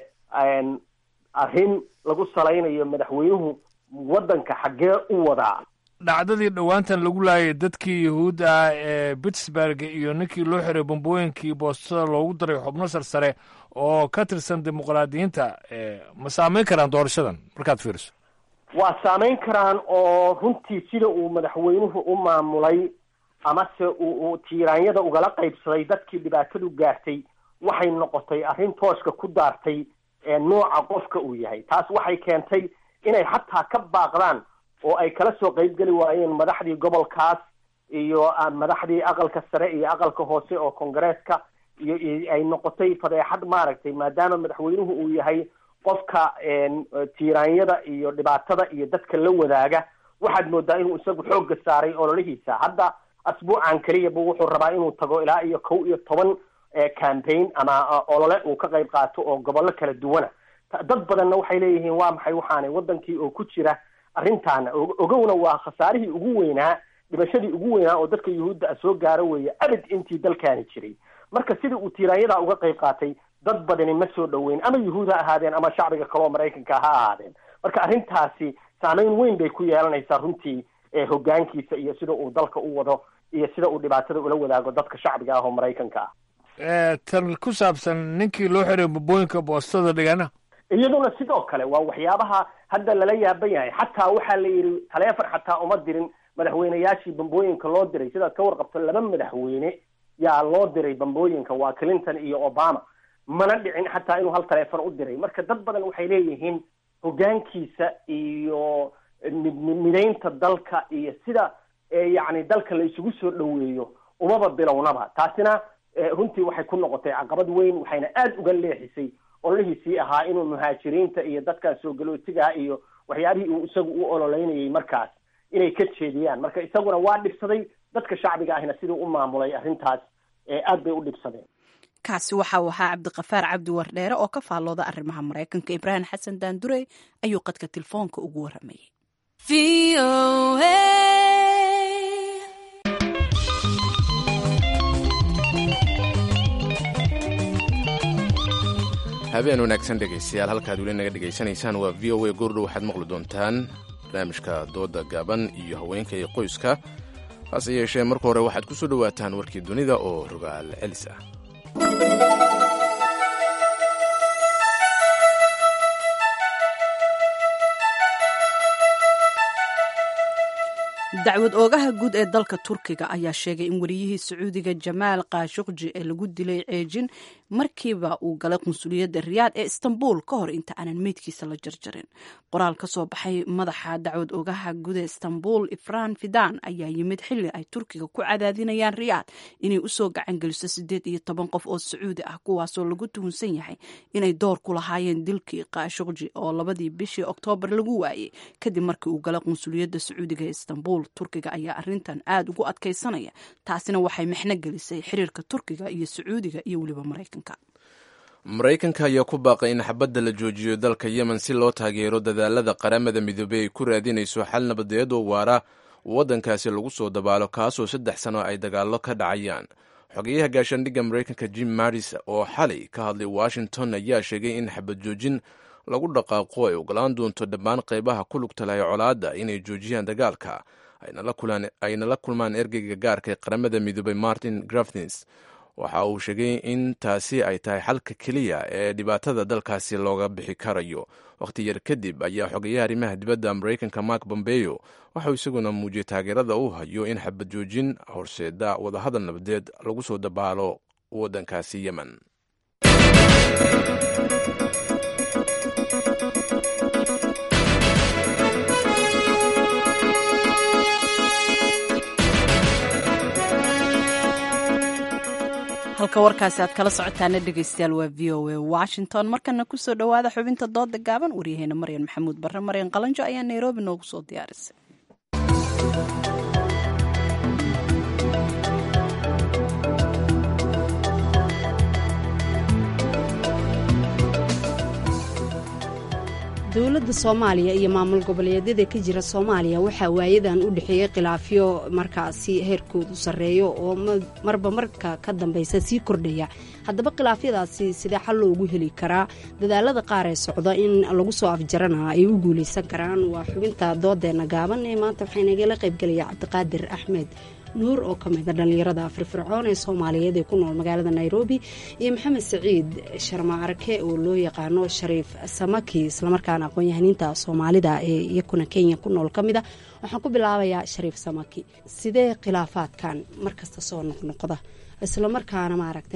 arrin lagu salaynayo madaxweynuhu waddanka xaggee u wadaa. dhacdadii dhowaantan lagu laayay dadkii yahuudda ah ee pittsburg iyo ninkii loo xiray bambooyinkii boostada loogu daray xubno sarsare oo ka tirsan dimuqraadiyiinta ma saameyn karaan doorashadan markaad fiiriso? waa saameyn karaan oo runtii sida uu madaxweynuhu u maamulay amase uu tiiraanyada ugala qaybsaday dadkii dhibaatadu gaartay waxay noqotay arrin tooshka ku daartay nooca qofka uu yahay. taas waxay keentay inay xataa ka baaqdaan oo ay kala soo qaybgeli waayeen madaxdii gobolkaas iyo madaxdii aqalka sare iyo aqalka hoose oo kongareeska iyo ay noqotay fadeexad maaragtay maadaama madaxweynuhu uu yahay qofka tiiraanyada iyo dhibaatada iyo dadka la wadaaga. waxaad moodaa inuu isagu xoogga saaray ololihiisa. hadda asbuucan keliya bu wuxuu rabaa inuu tago ilaa iyo kow iyo toban campaign ama olole uu ka qayb qaato oo gobollo kala duwana. dad badanna waxay leeyihiin waa maxay waxaanay wadankii oo ku jira arrintaana ogowna waa khasaarihii ugu weynaa, dhimashadii ugu weynaa oo dadka yuhuudda soo gaaro weeye abad intii dalkaani jiray. marka sidii uu tiiraanyadaa uga qayb qaatay dad badani ma soo dhoweyn, ama yuhuud ha ahaadeen ama shacbiga kale oo maraykanka ha ahaadeen. marka arrintaasi saameyn weyn bay ku yeelanaysaa runtii hoggaankiisa iyo sida uu dalka u wado iyo sida uu dhibaatada ula wadaago dadka shacbiga ah oo maraykanka ah. tan ku saabsan ninkii loo xiray bambooyinka boostada dhigana iyaduna sidoo kale waa waxyaabaha hadda lala yaaban yahay. xataa waxaa la yidhi taleefon xataa uma dirin madaxweyneyaashii bambooyinka loo diray. sidaad ka warqabto laba madaxweyne yaa loo diray bambooyinka, waa clinton iyo obama. mana dhicin xataa inuu hal taleefon u diray. marka dad badan waxay leeyihiin hoggaankiisa iyo midaynta dalka iyo sida yacni dalka la isugu soo dhoweeyo umaba bilownaba. taasina runtii waxay ku noqotay caqabad weyn, waxayna aada uga leexisay ololihiisii ahaa inuu muhaajiriinta iyo dadkan soo galootigaha iyo waxyaabihii uu isagu u ololeynayay markaas inay ka jeediyaan. marka isaguna waa dhibsaday, dadka shacbiga ahina siduu u maamulay arrintaas aad bay u dhibsadeen. kaasi waxa uu ahaa cabdiqafaar cabdi wardheere oo ka faallooda arrimaha maraykanka. ibraahim xasan daandurey ayuu qadka telefoonka ugu waramayay. habeen wanaagsan dhegaystayaal halkaad weli naga dhegaysanaysaan waa v o a goordhow waxaad maqli doontaan barnaamijka dooda gaaban iyo haweenka iyo qoyska hase yeeshee marka hore waxaad ku soo dhowaataan warkii dunida oo rogaal celis ah. dacwad oogaha guud ee dalka turkiga ayaa sheegay in wariyihii sacuudiga jamaal kaashuqji ee lagu dilay ceejin markiiba uu galay qunsuliyadda riyaad ee istanbul ka hor inta aanan meydkiisa la jarjarin. qoraal ka soo baxay madaxa dacwad oogaha guud ee istanbul ifraan fidan ayaa yimid xilli ay turkiga ku cadaadinayaan riyaad inay usoo gacan geliso sideed iyo toban qof oo sacuudi ah kuwaasoo lagu tuhunsan yahay inay door ku lahaayeen dilkii kaashuqji oo labadii bishii oktoobar lagu waayey kadib markii uu galay qunsuliyadda sacuudiga ee istanbul. turkiga ayaa arintan aada ugu adkaysanaya, taasina waxay mixno gelisay xiriirka turkiga iyo sacuudiga iyo weliba maraykanka. maraykanka ayaa ku baaqay in xabadda la joojiyo dalka yemen si loo taageero dadaalada qaramada midoobey ay ku raadinayso xal nabadeed oo waara waddankaasi lagu soo dabaalo kaasoo saddex sano ay dagaallo ka dhacayaan. xogeyaha gaashaandhigga maraykanka jim mattis oo xalay ka hadlay washington ayaa sheegay in xabad joojin lagu dhaqaaqo ay ogolaan doonto dhammaan qaybaha ku lugta lahay colaadda inay joojiyaan dagaalka ayna la kulmaan ergeyga gaarka ee qaramada midoobay martin griffiths. waxa uu sheegay in taasi ay tahay xalka keliya ee dhibaatada dalkaasi looga bixi karayo. wakhti yar kadib ayaa xogeyaha arrimaha dibadda maraykanka mark bombeyo waxauu isaguna muujiyey taageerada uu hayo in xabad joojin horseeda wadahadal nabadeed lagu soo dabaalo waddankaasi yemen. halka warkaasi aad kala socotaana dhegaystayaal waa v o a washington. markana kusoo dhowaada xubinta dooda gaaban. waryaheena maryan maxamuud barre maryan qalanjo ayaa nairobi noogu soo diyaarisay. dowladda soomaaliya iyo maamul goboleedyada ka jira soomaaliya waxaa waayadan u dhexeeyey khilaafyo markaasi heerkoodu sarreeyo oo marba marka ka dambaysa sii kordhaya. haddaba khilaafyadaasi sidee xal loogu heli karaa? dadaalada qaar ee socda in lagu soo afjarana ay u guulaysan karaan. waa xubinta doodeena gaaban ee maanta waxaa nagala qaybgelaya cabdiqaadir axmed nuur oo ka mida dhallinyarada firfircoon ee soomaaliyeed ee ku nool magaalada nairobi iyo maxamed saciid sharmaarke oo loo yaqaano shariif samaki islamarkaana aqoon-yahaniinta soomaalida ee iyakuna kenya ku nool ka mida. waxaan ku bilaabayaa shariif samaki, sidee khilaafaadkan markasta soo noqnoqda islamarkaana maaragta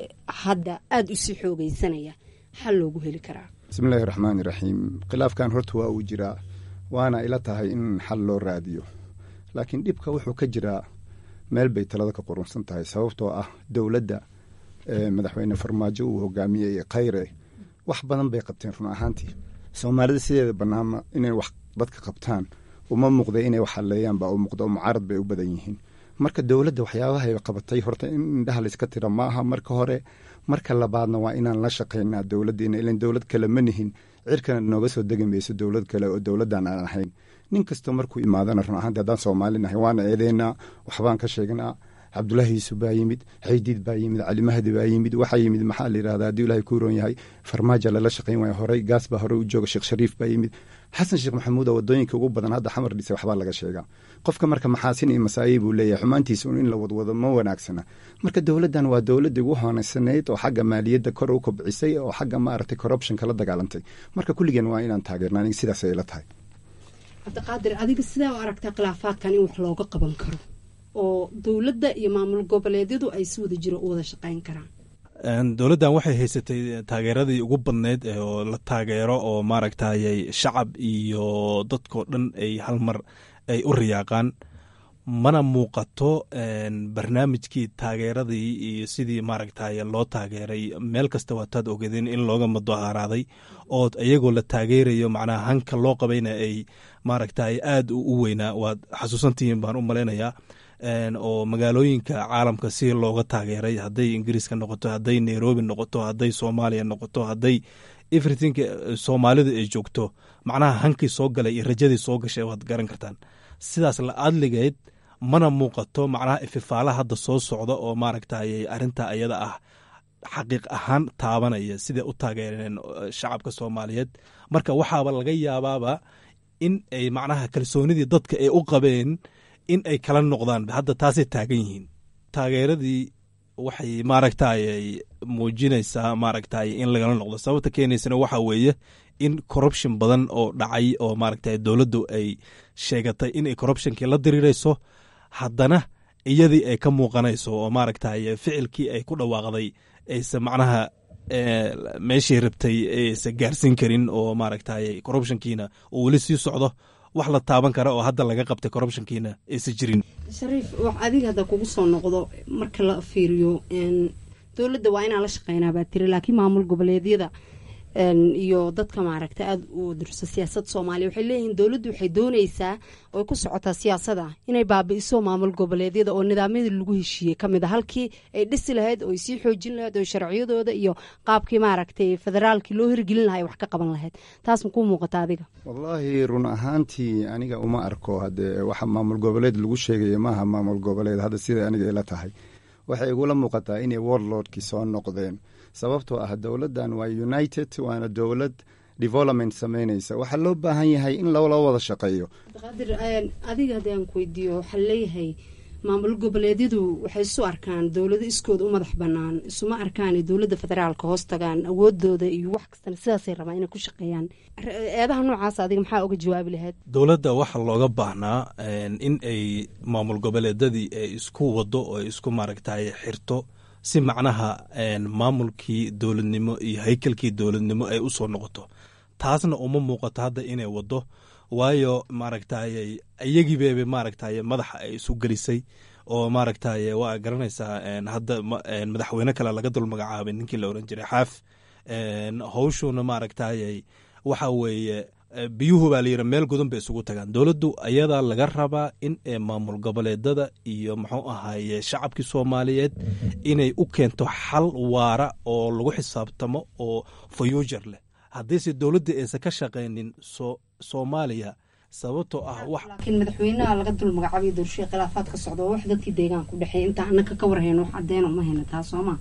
hadda aada usii xoogaysanaya xal loogu heli karaa? bismillahi raxmaani raxiim. khilaafkan horta waa uu jiraa, waana ila tahay in xal loo raadiyo, laakiin dhibka wuxuu ka jiraa meel bay talada ka qurunsan tahay. sababtoo ah dowladda madaxweyne farmaajo uu hogaamiyey khayre wax badan bay qabteen run ahaantii. soomaalida sideeda banaama inay wax dadka qabtaan uma muuqda inay wax halleeyaan baa u muuqda, mucaarad bay u badan yihiin. marka dowladda waxyaabahay qabatay horta in indhaha layska tira ma aha marka hore. marka labaadna waa inaan la shaqaynaa dowladdiina, ilan dowlad kale ma nihin, cirkana nooga soo degi mayso dowlad kale oo dowladdan aan ahayn. nin kasta markuu imaadana run ahaanti haddaan soomaalinahay waana eedeynaa, waxbaan ka sheegnaa. cabdulaahi yuusuf baa yimid, xaydiid baa yimid, cali mahdi baa yimid, waxaa yimid maxaa la yidhahdaa haddii ilaahay ku roon yahay farmaajo lala shaqayn waaya horey, gaas baa horey u jooga, sheekh shariif baa yimid, xasan sheekh maxamuuda wadooyinka ugu badan hadda xamar dhise waxbaa laga sheegaa. qofka marka maxaasin iyo masaayi buu leeyahay, xumaantiisa un in la wadwado ma wanaagsana. marka dowladdan waa dowladda ugu hoonaysaneyd oo xagga maaliyadda kor u kobcisay oo xagga maaragtay corruptionka la dagaalantay. marka kulligeen waa inaan taageerna, aniga sidaasay ila tahay. cabdiqaadir, adiga sidaa u aragtaa khilaafaadkan in wax looga qaban karo oo dowladda iyo maamul goboleedyadu ay si wada jiro u wada shaqayn karaan? dowladdan waxay haysatay taageeradii ugu badneyd oo la taageero oo maaragtayay shacab iyo dadkoo dhan ay hal mar ay u riyaaqaan. mana muuqato barnaamijkii taageeradii iyo sidii maaragtay loo taageeray meel kasta waataad ogeedeen in looga mudaharaaday oo iyagoo la taageerayo macnaha hanka loo qabayna ay maaragtay aada u weynaa. waad xasuusantihiin baan u malaynayaa oo magaalooyinka caalamka si looga taageeray, hadday ingiriiska noqoto, hadday nairobi noqoto, hadday soomaaliya noqoto, hadday everything soomaalidu ay joogto, macnaha hankii soo galay iyo rajadii soo gashay waad garan kartaan. sidaas la adligeed mana muuqato macnaha ififaala hadda soo socda oo maaragtay arinta ayada ah xaqiiq ahaan taabanaya siday u taageereen shacabka soomaaliyeed marka waxaaba laga yaabaaba in ay macnaha kalsoonidii dadka ay u qabeen in ay kala noqdaan hadda taasay taagan yihiin taageeradii waxay maaragtay muujinaysaa maaragtay in lagala noqdo sababta keenaysana waxaa weeye in corruption badan oo dhacay oo maaragtay dowladdu ay sheegatay inay corruptionkii la diriirayso haddana iyadii ay ka muuqanayso oo maaragtay ficilkii ay ku dhawaaqday aysan macnaha meeshii rabtay aysan gaarsiin karin oo maaragtay corruptionkiina uu weli sii socdo wax la taaban kara oo hadda laga qabtay corruptionkiina aysan jirin. shariif wax adiga hadda kugu soo noqdo marka la fiiriyo dowladda waa inaan la shaqeynaa baa tiri laakiin maamul goboleedyada iyo dadka maaragta aada u dursa siyaasad soomaaliya waxay leeyihiin dowladdu waxay doonaysaa oy ku socotaa siyaasada inay baabi'iso maamul goboleedyada oo nidaamyadii lagu heshiiyey ka mid a halkii ay dhisi lahayd oo ay sii xoojin lahayd oo sharciyadooda iyo qaabkii maaragtay federaalkii loo hirgelin lahaa ay wax ka qaban lahayd taas ma kuu muuqata adiga wallaahi run ahaantii aniga uma arko haddee waxa maamul goboleed lagu sheegaya maaha maamul goboleed hadda siday aniga ila tahay waxay igula muuqataa inay warlordkii soo noqdeen sababtoo ah dowladdan waa united waana dowlad development samaynaysa waxaa loo baahan yahay in loola wada shaqeeyo qaadir adiga haddii aan ku weydiiyo waxaa leeyahay maamul goboleedyadu waxay isu arkaan dowlado iskooda u madax bannaan isuma arkaan dowladda federaalka hoos tagaan awoodooda iyo wax kastana sidaasay rabaan inay ku shaqeeyaan eedaha noocaas adiga maxaa uga jawaabi lahayd dowladda waxaa looga baahnaa in ay maamul goboleedyadii ay isku wado oo ay isku maaragtay xirto si macnaha maamulkii dowladnimo iyo haykalkii dowladnimo ay u soo noqoto taasna uma muuqato hadda inay wado waayo maaragtay iyagiibeebe maaragtay madaxa ay isu gelisay oo maaragtay waa garanaysaa hadda madaxweyne kale laga dul magacaabay ninkii la oran jiray xaaf hawshuuna maaragtay waxa weeye biyuhu baa layidhi meel gudan bay isugu tagaan dowladdu ayadaa laga rabaa in ee maamul goboleedada iyo muxuu ahaaye shacabkii soomaaliyeed inay u keento xal waara oo lagu xisaabtamo oo fayuujar leh haddiise dowladda aysan ka shaqaynin soomaaliya sababtoo ah laakiin madaxweynaha laga dul magacaabay doorashada khilaafaad ka socda oo wax dadkii deegaanka u dhexeeya inta annaka ka warhayno wax caddeyn uma hayna taas sooma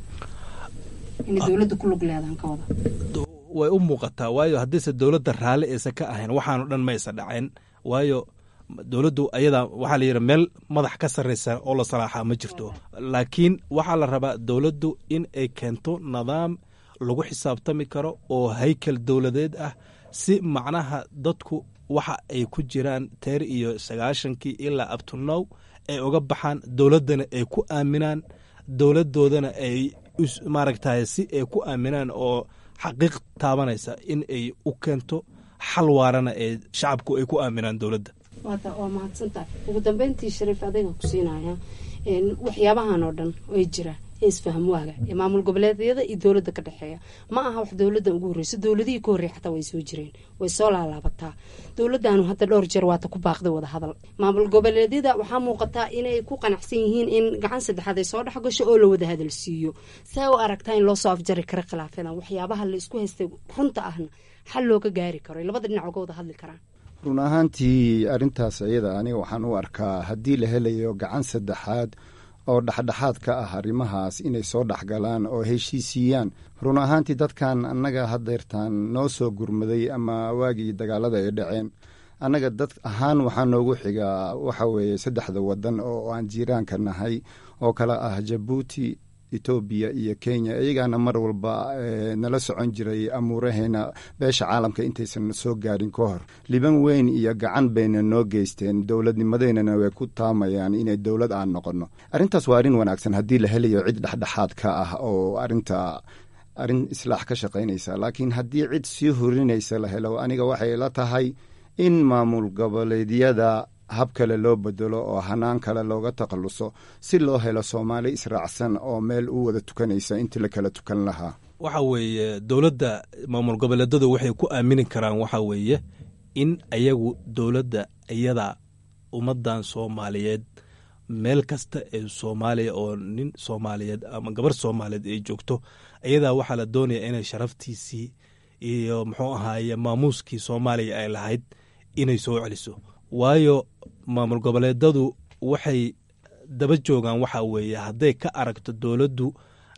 inay dowladda ku lug leedaan ka wada way u muuqataa waayo haddiise dowladda raalli aysan ka ahayn waxaanu dhan maysa dhaceen waayo dowladdu ayadaa waxaa la yidhi meel madax ka sarraysa oo la salaaxaa ma jirto laakiin waxaa la rabaa dowladdu in ay keento nidaam lagu xisaabtami karo oo haykal dowladeed ah si macnaha dadku waxa ay ku jiraan teer iyo sagaashankii ilaa abtunow ay uga baxaan dowladdana ay ku aaminaan dowladdoodana ay maaragtay si ay ku aaminaan oo xaqiiq taabanaysa in ay u keento xal waarana ee shacabku ay ku aaminaan dowladda waata waa mahadsantahay ugu dambeyntii shariif adiga ku siinaya waxyaabahan oo dhan way jira isfaham waaga ee maamul goboleedyada iyo dowladda ka dhexeeya ma aha wax dowladdan ugu horreysa dowladihii ka horreey xataa way soo jireen way soo laalaabataa dowladdaanu hadda dhowr jeer waata ku baaqday wada hadal maamul goboleedyada waxaa muuqataa inay ku qanacsan yihiin in gacan saddexaad ay soo dhex gasho oo la wada hadal siiyo saa u aragtaa in loo soo afjari karo khilaafyadan waxyaabaha la isku haystay runta ahna xal looga gaari karo labada dhinac uga wada hadli karaan run ahaantii arrintaas iyada aniga waxaan u arkaa haddii la helayo gacan saddexaad oo dhexdhexaad ka ah arrimahaas inay soo dhexgalaan oo heshiisiiyaan run ahaantii dadkan annaga hadeertaan noo soo gurmaday ama waagii dagaalada ay dhaceen annaga dad ahaan waxaa noogu xigaa waxa weeye saddexda waddan oo aan jiiraanka nahay oo kale ah jabuuti etoobiya iyo kenya iyagaana mar walba nala socon jiray amuuraheena beesha caalamka intaysan soo gaarin ka hor liban weyn iyo gacan bayna noo geysteen dowladnimadeynana way ku taamayaan inay dowlad aan noqonno arrintaas waa arrin wanaagsan haddii la helayo cid dhexdhexaad ka ah oo arrinta arrin islaax ka shaqaynaysa laakiin haddii cid sii horinaysa la helo aniga waxay la tahay in maamul goboleedyada hab kale loo bedelo oo hanaan kale looga takhalluso si loo helo soomaali israacsan oo meel u wada tukanaysa intii la kala tukan lahaa waxa weeye dowladda maamul goboleedadu waxay ku aamini karaan waxa weeye in ayagu dowladda iyada ummaddan soomaaliyeed meel kasta ee soomaaliya oo nin soomaaliyeed ama gabar soomaaliyeed ay joogto iyadaa waxaa la doonaya inay sharaftiisii iyo muxuu ahaaye maamuuskii soomaaliya ay lahayd inay soo celiso waayo maamul goboleedadu waxay daba joogaan waxa weeye hadday ka aragto dowladdu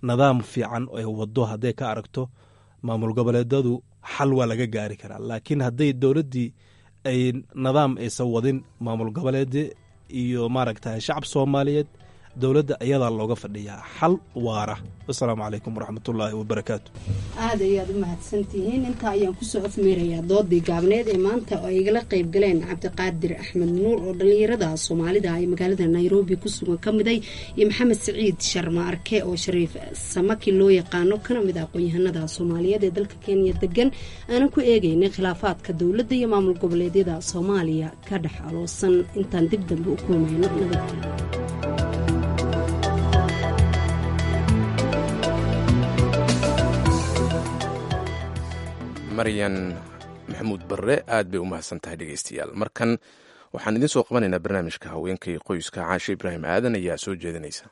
nidaam fiican ay wado hadday ka aragto maamul goboleedadu xal waa laga gaari karaa. laakiin hadday dowladdii ay nidaam aysan wadin maamul goboleede iyo maaragtay shacab soomaaliyeed, dowladda ayadaa looga fadhiyaa xal waara. wasalaamu calaykum waraxmatullaahi wabarakaatu. aad ayaad u mahadsantihiin. intaa ayaan kusoo afmeerayaa doodii gaabneed ee maanta oo ay igala qayb galeen cabdiqaadir axmed nuur oo dhallinyarada soomaalida ee magaalada nairobi ku sugan ka miday, iyo maxamed siciid sharma arke oo shariif samaki loo yaqaano kana mid ah aqoon-yahanada soomaaliyeed ee dalka kenya degan. aanan ku eegaynay khilaafaadka dowladda iyo maamul goboleedyada soomaaliya ka dhex aloosan. intaan dib dambe u kulmayno nabadgelyo. maryan maxamuud barre aad bay u mahadsan tahay dhegaystayaal. markan waxaan idiin soo qabanaynaa barnaamijka haweenka iyo qoyska. caashe ibraahim aadan ayaa soo jeedinaysa.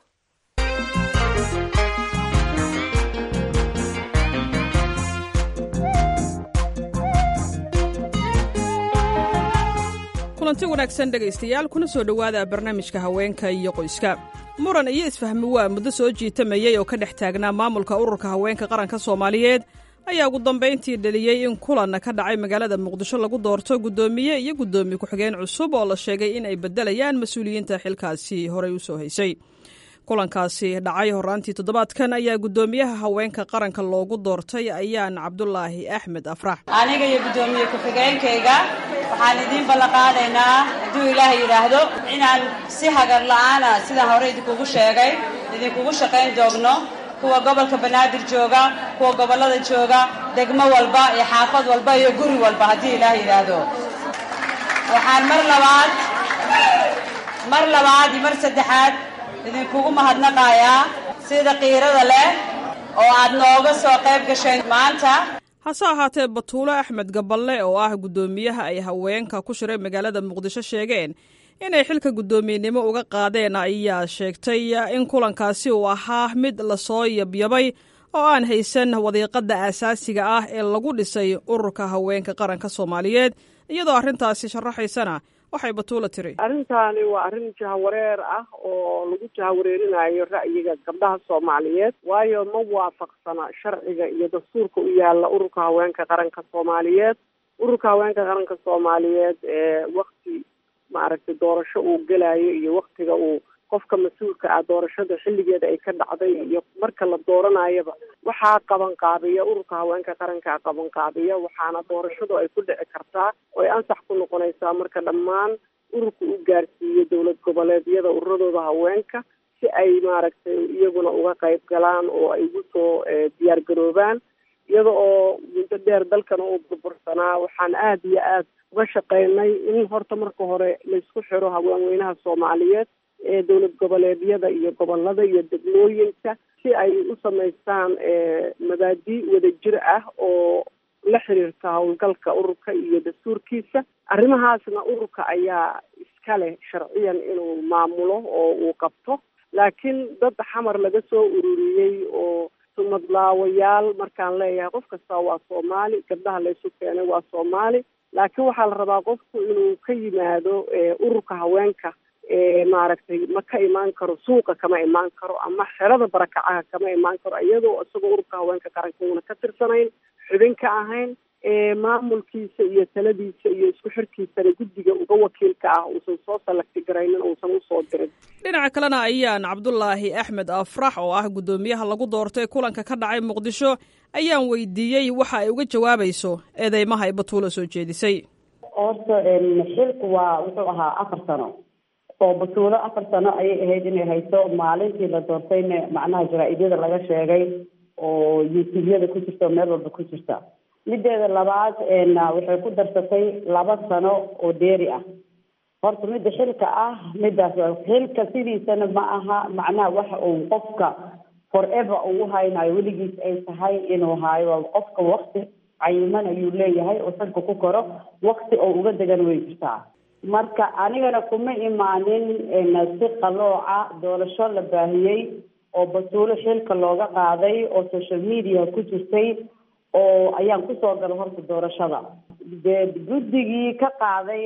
kulanti wanaagsan dhegaystayaal, kuna soo dhowaada barnaamijka haweenka iyo qoyska. muran iyo isfahmi waa muddo soo jiitamayey oo ka dhex taagnaa maamulka ururka haweenka qaranka soomaaliyeed ayaa ugu dambayntii dhaliyey in kulan ka dhacay magaalada muqdisho lagu doorto guddoomiye iyo guddoomiye ku-xigeen cusub oo la sheegay in ay beddelayaan mas-uuliyiinta xilkaasi horey u soo haysay. kulankaasi dhacay horaantii toddobaadkan ayaa guddoomiyaha haweenka qaranka loogu doortay ayaan cabdulaahi axmed afrax. aniga iyo guddoomiye ku-xigeenkayga waxaan idiin ballanqaadaynaa hadduu ilaah yidhaahdo inaan si hagar la'aana sidaan hore idinkugu sheegay idinkugu shaqayn doogno, kuwa gobolka banaadir jooga, kuwa gobollada jooga, degmo walba iyo xaafad walba iyo guri walba haddii ilaah yidhaahdo. waxaan mar labaad mar labaad iyo mar saddexaad idinkugu mahadnaqayaa sida qiirada leh oo aad nooga soo qayb gasheen maanta. hase ahaatee batuulo axmed gaballe oo ah guddoomiyaha ay haweenka ku shiray magaalada muqdisho sheegeen inay xilka guddoomiyenimo uga qaadeen ayaa sheegtay in kulankaasi uu ahaa mid lasoo yabyabay oo aan haysan wadiiqada aasaasiga ah ee lagu dhisay ururka haweenka qaranka soomaaliyeed. iyadoo arrintaasi sharaxaysana waxay batuulo tiri, arrintaani waa arrin jahawareer ah oo lagu jahawareerinayo ra'yiga gabdhaha soomaaliyeed, waayo ma waafaqsana sharciga iyo dastuurka u yaala ururka haweenka qaranka soomaaliyeed. ururka haweenka qaranka soomaaliyeed ee wakti maaragtay doorasho uu gelayo iyo waktiga uu qofka mas-uulka ah doorashada xilligeeda ay ka dhacday iyo marka la dooranayaba waxaa qaban qaabiya ururka haweenka qaranka qaban qaabiya, waxaana doorashadu ay ku dhici kartaa oo ay ansax ku noqonaysaa marka dhammaan ururka u gaarsiiyo dowlad goboleedyada ururadooda haweenka si ay maaragtay iyaguna uga qayb galaan oo ay ugu soo diyaar garoobaan. iyada oo muddo dheer dalkana uu burbursanaa, waxaan aada iyo aad uga shaqaynay in horta marka hore laysku xiro haweenweynaha soomaaliyeed ee dowlad goboleedyada iyo gobolada iyo degmooyinka si ay u samaystaan mabaadi' wadajir ah oo la xiriirta howlgalka ururka iyo dastuurkiisa. arrimahaasna ururka ayaa iska leh sharciyan inuu maamulo oo uu qabto, laakiin dad xamar laga soo ururiyey oo sumadlaawayaal markaan leeyahay qof kasta waa soomaali, gabdhaha laysu keenay waa soomaali, laakiin waxaa la rabaa qofku inuu ka yimaado ururka haweenka maaragtay ma ka imaan karo, suuqa kama imaan karo ama xerada barakacaha kama imaan karo iyadoo isagoo ururka haweenka qaranka uuna ka tirsanayn, xubin ka ahayn, maamulkiisa iyo taladiisa iyo isku xirkiisana guddiga uga wakiilka ah uusan soo salagti garaynin, uusan usoo dirin. dhinaca kalena ayaan cabdulaahi axmed afrax oo ah guddoomiyaha lagu doortay kulanka ka dhacay muqdisho ayaan weydiiyey waxa ay uga jawaabayso eedeymaha ay batuulo soo jeedisay. horta xilku waa wuxuu ahaa afar sano oo batuulo afar sano ayay ahayd inay hayso. maalintii la doortayna macnaha jaraa-idyada laga sheegay oo yutubyada ku jirta oo meel walba ku jirta. mideeda labaad waxay ku darsatay laba sano oo dheeri ah. horta midda xilka ah midaas xilka sidiisana ma aha macnaha waxa uu qofka forever ugu haynayo weligiis ay tahay inuu haayo. qofka wakti cayiman ayuu leeyahay oo sanka ku koro, wakti oo uga degan way jirtaa. marka anigana kuma imaanin si qalooca doorasho la baahiyey oo batuulo xilka looga qaaday oo social media ku jirtay oo ayaan kusoo galay horta doorashada. dee guddigii ka qaaday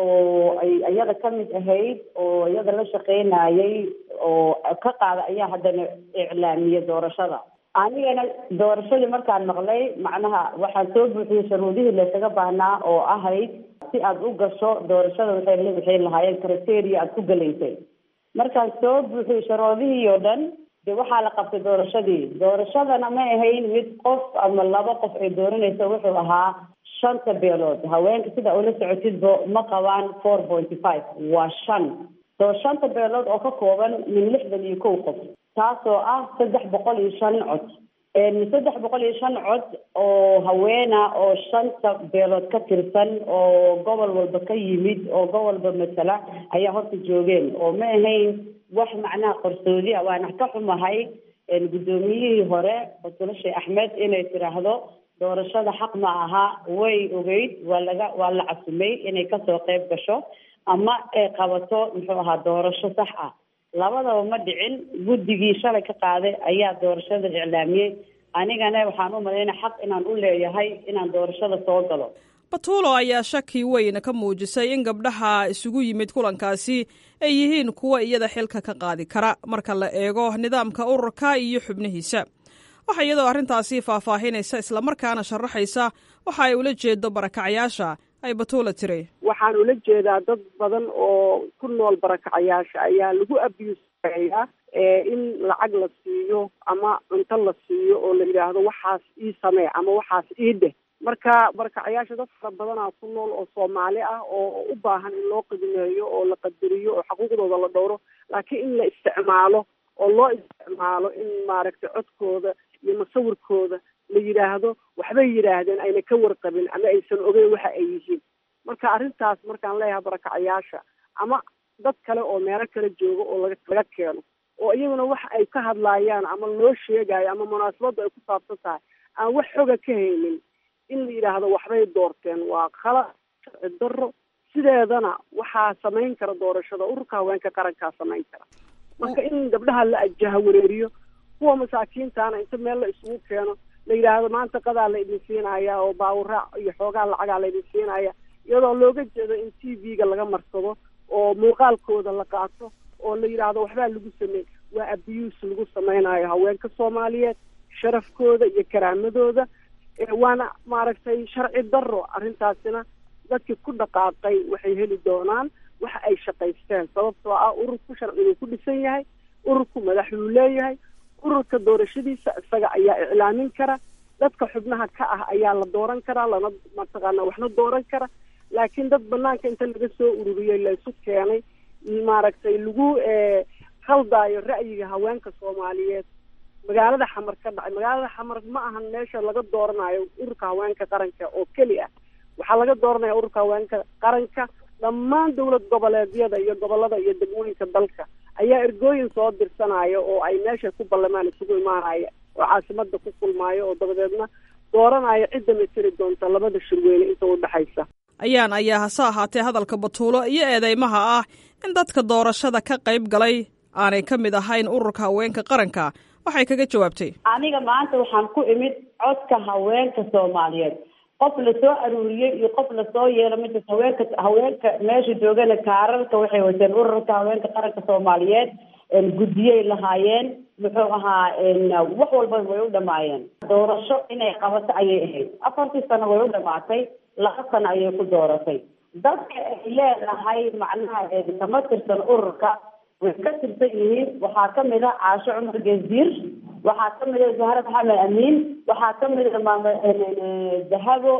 oo ay iyada ka mid ahayd oo iyada la shaqeynayay oo ka qaaday ayaa haddana iclaamiyey doorashada. anigana doorashadii markaan maqlay macnaha waxaan soo buuxiyey shuruudihii laysaga baahnaa oo ahayd si aad u gasho doorashada waxay waxay lahaayeen criteria aad ku galaysay. markaan soo buuxiyey shuruudihii oo dhan de waxaa la qabtay doorashadii. doorashadana ma ahayn mid qof ama laba qof ay dooranayso, wuxuu ahaa shanta beelood. haweenka sida ula socotidba ma qabaan four point five, waa shan. soo shanta beelood oo ka kooban min lixdan iyo kow qof, taasoo ah saddex boqol iyo shan cod. saddex boqol iyo shan cod oo haweena oo shanta beelood ka tirsan oo gobol walba ka yimid oo gobol walba matala ayaa horta joogeen, oo ma ahayn wax macnaha qarsoodi ah. waana ka xumahay guddoomiyihii hore Batuule Sheekh Axmed inay tiraahdo doorashada xaq ma aha. way ogeyd, waa laga waa la casumay inay kasoo qayb gasho ama ay qabato muxuu ahaa doorasho sax ah. labadaba ma dhicin. guddigii shalay ka qaaday ayaa doorashada iclaamiyey. anigana waxaan u malaynaa xaq inaan u leeyahay inaan doorashada soo galo. Batuulo ayaa shaki weyn ka muujisay in gabdhaha isugu yimid kulankaasi ay yihiin kuwa iyada xilka ka qaadi kara marka la eego nidaamka ururka iyo xubnihiisa. waxa iyadoo arrintaasi faahfaahinaysa islamarkaana sharaxaysa waxa ay ula jeedo barakacyaasha ay Batuulo tiri. waxaan ula jeedaa dad badan oo ku nool barakacyaasha ayaa lagu abiyuusayaa in lacag la siiyo ama cunto la siiyo oo la yidhaahdo waxaas ii samee ama waxaas ii dheh. marka barakacyaasha dad fara badanaa ku nool oo Soomaali ah oo u baahan in loo qiimeeyo oo la qadariyo oo xuquuqdooda la dhowro, laakiin in la isticmaalo oo loo isticmaalo in maaragtay codkooda iyo masawirkooda la yidhaahdo waxbay yidhaahdeen ayna ka warqabin ama aysan ogeyn waxa ay yihiin. marka arrintaas markaan leeyahay barakacyaasha ama dad kale oo meelo kale jooga oo laga laga keeno oo iyaguna waxa ay ka hadlaayaan ama loo sheegayo ama munaasabadda ay ku saabsan tahay aan wax xoga ka haynin, in la yidhaahdo waxbay doorteen waa khalad, sharci darro. sideedana waxaa samayn kara doorashada ururka haweenka qarankaa samayn kara. marka in gabdhaha la ajaha wareeriyo, kuwa masaakiintaana inta meel la isugu keeno la yidhaahdo maanta qadaa la idin siinaya oo baawuraac iyo xoogaa lacagaa la idin siinaya, iyadoo looga jeedo in t v-ga laga marsado oo muuqaalkooda la qaato oo la yidhaahdo waxbaa lagu sameey. waa abuse lagu samaynayo haweenka Soomaaliyeed, sharafkooda iyo karaamadooda. waana maaragtay sharci darro. arrintaasina dadkii ku dhaqaaqay waxay heli doonaan waxa ay shaqaysteen, sababtoo ah ururku sharcigu ku dhisan yahay, ururku madaxuu leeyahay, ururka doorashadiisa isaga ayaa iclaamin kara, dadka xubnaha ka ah ayaa la dooran karaa, lana mataqaana waxna dooran kara. laakiin dad banaanka inta laga soo ururiyey la isu keenay maaragtay lagu khaldaayo ra'yiga haweenka Soomaaliyeed. magaalada xamar ka dhacay magaalada xamar ma ahan meesha laga dooranayo ururka haweenka qaranka oo keli ah. waxaa laga dooranaya ururka haweenka qaranka dhammaan dowlad goboleedyada iyo gobolada iyo degmooyinka dalka ayaa ergooyin soo dirsanaya oo ay meesha ku ballamaan isugu imaanaya oo caasimada ku kulmaayo oo dabadeedna dooranaya cidda matiri doonta labada shirweyne inta u dhaxaysa. ayaan ayaa hase ahaatee hadalka Batuulo iyo eedeymaha ah in dadka doorashada ka qayb galay aanay ka mid ahayn ururka haweenka qaranka waxay kaga jawaabtay. aniga maanta waxaan ku imid codka haweenka Soomaaliyeed. qof la soo aruuriyey iyo qof la soo yeelay mid haweenka haweenka meesha joogana kaararka waxay wateen ururka haweenka qaranka Soomaaliyeed. gudiyay lahaayeen muxuu ahaa wax walba way u dhamaayeen. doorasho inay qabato ayay ahayd. afartii sano way u dhamaatay, laba sano ayay ku dooratay. dadka ay leedahay macnaha kama tirsan ururka way ka tirsan yihiin. waxaa ka mid ah Caasho Cumar Geesdiir, waxaa ka mid ah Zahra Maxamed Amiin, waxaa ka mid ah maama Dahabo,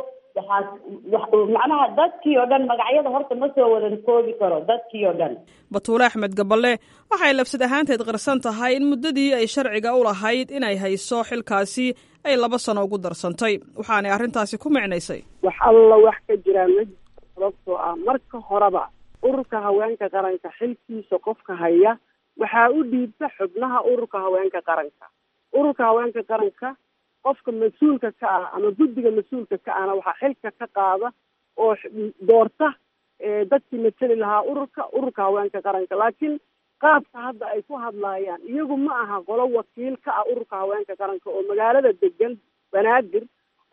waxaa macnaha dadkii oo dhan magacyada horta ma soo wada koobi karo dadkii oo dhan. Batuule Axmed Gaballe waxay labsad ahaanteed qarsan tahay in muddadii ay sharciga u lahayd inay hayso xilkaasi ay laba sano ugu darsantay, waxaanay arrintaasi ku micnaysay wax alla wax ka jiraan ma sababtoo ah marka horeba ururka haweenka qaranka xilkiisa qofka haya waxaa u dhiibta xubnaha ururka haweenka qaranka. ururka haweenka qaranka qofka mas-uulka ka ah ama guddiga mas-uulka ka ahna waxaa xilka ka qaada oo doorta dadkii matali lahaa ururka ururka haweenka qaranka. laakiin qaabka hadda ay ku hadlaayaan iyagu ma aha qolo wakiil ka ah ururka haweenka qaranka oo magaalada degan Banaadir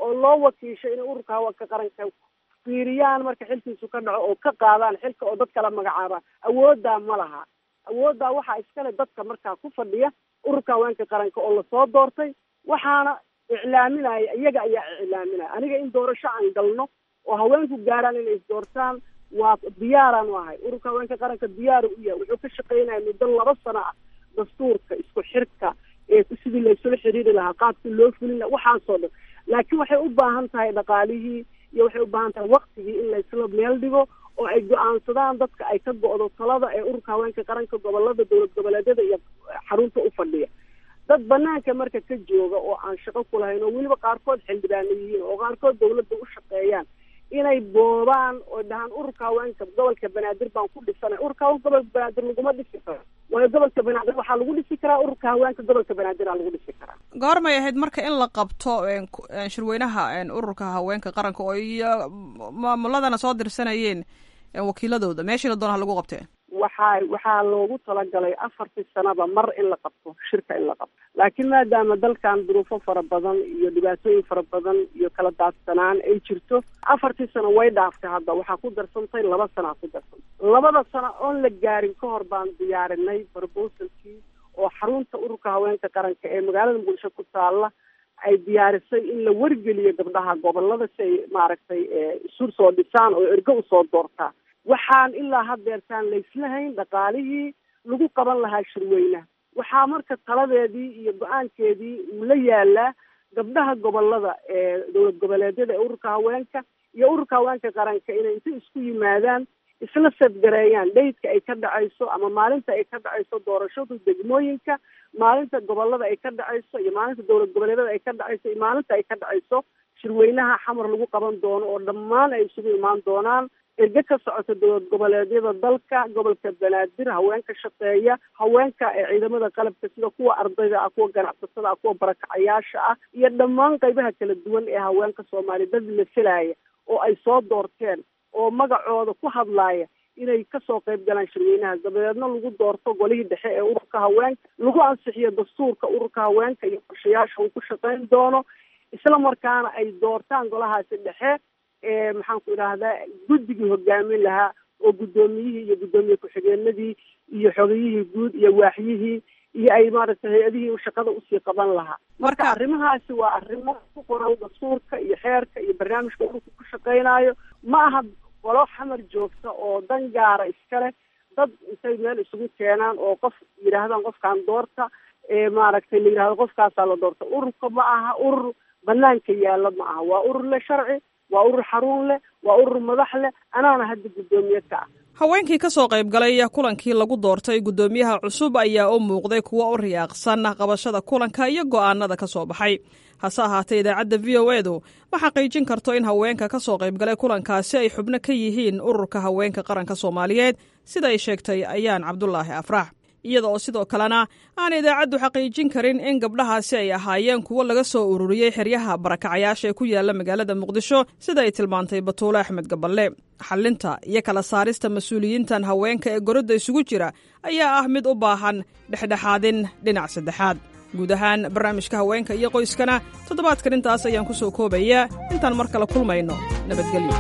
oo loo wakiishay inay ururka haweenka qaranka fiiriyaan marka xilkiisu ka dhaco oo ka qaadaan xilka oo dad kala magacaabaan awooddaa ma laha awooddaa waxaa iskale dadka markaa ku fadhiya ururka haweenka qaranka oo lasoo doortay waxaana iclaaminaya iyaga ayaa iclaaminaya aniga in doorasho aan galno oo haweenku gaaraan inay isdoortaan waa diyaaraan u ahay ururka haweenka qaranka diyaar u yahay wuxuu ka shaqaynaya muddo laba sano ah dastuurka isku xirka ee sidii laysula xiriiri lahaa qaabkii loo fulin lahaa waxaasoo dhan laakiin waxay u baahan tahay dhaqaalihii iyo waxay u baahan tahay waktigii in laysla meel dhigo oo ay go-aansadaan dadka ay ka go-do talada ee ururka haweenka qaranka gobolada dowlad goboleedyada iyo xarunta u fadhiya dad banaanka marka ka jooga oo aan shaqo ku lahayn oo weliba qaarkood xildhibaano yihiin oo qaarkood dowladda u shaqeeyaan inay boobaan oo dhahaan ururka haweenka gobolka banaadir baan ku dhisanay ururka haweenka gobolka banaadir laguma dhisi karo waayo gobolka banaadir waxaa lagu dhisi karaa ururka haweenka gobolka banaadir aa lagu dhisi karaa goormay ahayd marka in la qabto shirweynaha ururka haweenka qaranka oo iyo maamuladana soo dirsanayeen wakiiladooda meeshii la doonaha lagu qabtee waxaa waxaa loogu talagalay afartii sanaba mar in la qabto shirka in la qabto laakiin maadaama dalkan duruufo fara badan iyo dhibaatooyin fara badan iyo kala daadsanaan ay jirto afartii sano way dhaaftay hadda waxaa ku darsantay laba sanaa ku darsantay labada sano oon la gaarin ka hor baan diyaarinay proposalkii oo xarunta ururka haweenka qaranka ee magaalada muqdisho ku taalla ay diyaarisay in la wargeliyo gabdhaha gobolada si ay maaragtay isur soo dhisaan oo ergo usoo doortaa waxaan ilaa haddeertaan layslahayn dhaqaalihii lagu qaban lahaa shirweynaha waxaa marka taladeedii iyo go-aankeedii uu la yaalaa gabdhaha gobolada ee dowlad goboleedyada ee ururka haweenka iyo ururka haweenka qaranka inay inta isku yimaadaan isla sadgareeyaan dhaydka ay ka dhacayso ama maalinta ay ka dhacayso doorashadu degmooyinka maalinta gobolada ay ka dhacayso iyo maalinta dowlad goboleedyada ay ka dhacayso iyo maalinta ay ka dhacayso shirweynaha xamar lagu qaban doono oo dhammaan ay isugu imaan doonaan erge ka socota dowlad goboleedyada dalka gobolka banaadir haweenka shaqeeya haweenka ee ciidamada qalabka sida kuwa ardayda ah kuwa ganacsatada ah kuwa barakacayaasha ah iyo dhammaan qaybaha kala duwan ee haweenka soomaaliya dad la filaaya oo ay soo doorteen oo magacooda ku hadlaaya inay kasoo qayb galaan shirweynaha dabadeedna lagu doorto golihii dhexe ee ururka haweenka lagu ansixiyo dastuurka ururka haweenka iyo qorshayaasha uu ku shaqayn doono isla markaana ay doortaan golahaasi dhexe ee maxaan ku idhaahdaa guddigii hogaamin lahaa oo guddoomiyihii iyo guddoomiye ku-xigeenadii iyo xogiyihii guud iyo waaxyihii iyo ay maaragtay hay-adihii shaqada usii qaban lahaa marka arrimahaasi waa arrimo ku qoran dastuurka iyo xeerka iyo barnaamijka ururka ku shaqaynayo ma aha golo xamar joogta oo dan gaara iskale dad intay meel isugu keenaan oo qof yidhaahdaan qofkaan doorta ee maaragtay la yidhahdo qofkaasaa la doorta ururka ma aha urur banaanka yaalla ma aha waa urur le sharci waa urur xarun leh waa urur madax leh anaana hadda guddoomiye ka ah haweenkii ka soo qayb galay kulankii lagu doortay guddoomiyaha cusub ayaa u muuqday kuwo u riyaaqsan qabashada kulanka iyo go'aanada ka soo baxay hase ahaatee idaacadda v o edu ma xaqiijin karto in haweenka ka soo qayb galay kulankaasi ay xubno ka yihiin ururka haweenka qaranka soomaaliyeed sida ay sheegtay ayaan cabdulaahi afrax iyada oo sidoo kalena aan idaacaddu xaqiijin karin in gabdhahaasi ay ahaayeen kuwo laga soo ururiyey xeryaha barakacayaasha ee ku yaala magaalada muqdisho sida ay tilmaantay batuule axmed gaballe xallinta iyo kala saarista mas-uuliyiintan haweenka ee gorodda isugu jira ayaa ah mid u baahan dhexdhexaadin dhinac saddexaad guud ahaan barnaamijka haweenka iyo qoyskana toddobaadkan intaas ayaan ku soo koobayaa intaan mar kale kulmayno nabadgelyo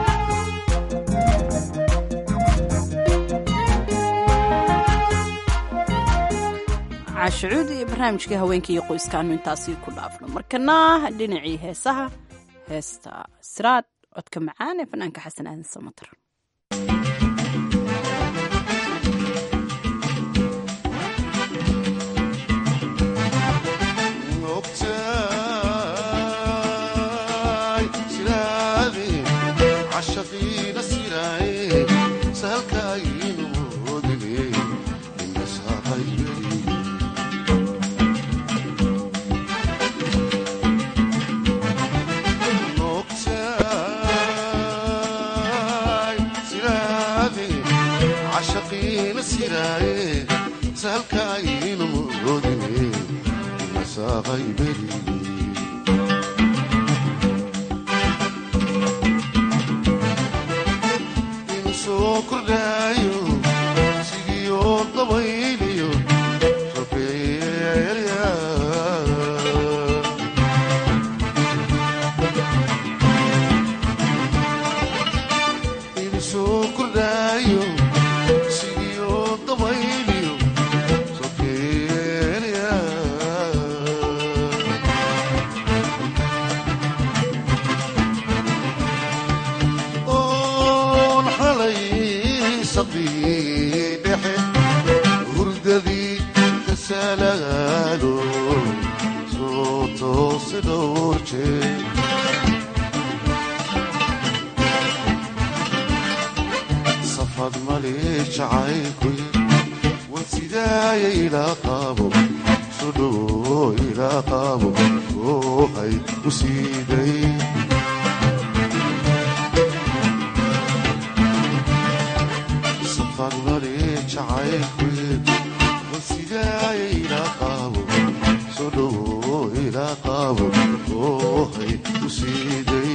cashucuud iyo barnaamijkii haweenka iyo qoyskaanu intaasi ku dhaafno markana dhinacii heesaha heesta siraad codka macaan ee fanaanka xasan aadan samatar saqdii dhexe hurdadii ka salaalo soo toose dhowr jeer safad male jacaylkuy wan sidaaya ilaa qaabo soo dhowo ilaa qaabo oohay u siiday safad male jacaylkuy wan sidaaya ilaa qaabo soo dhowo ilaa qaabo oohay u siiday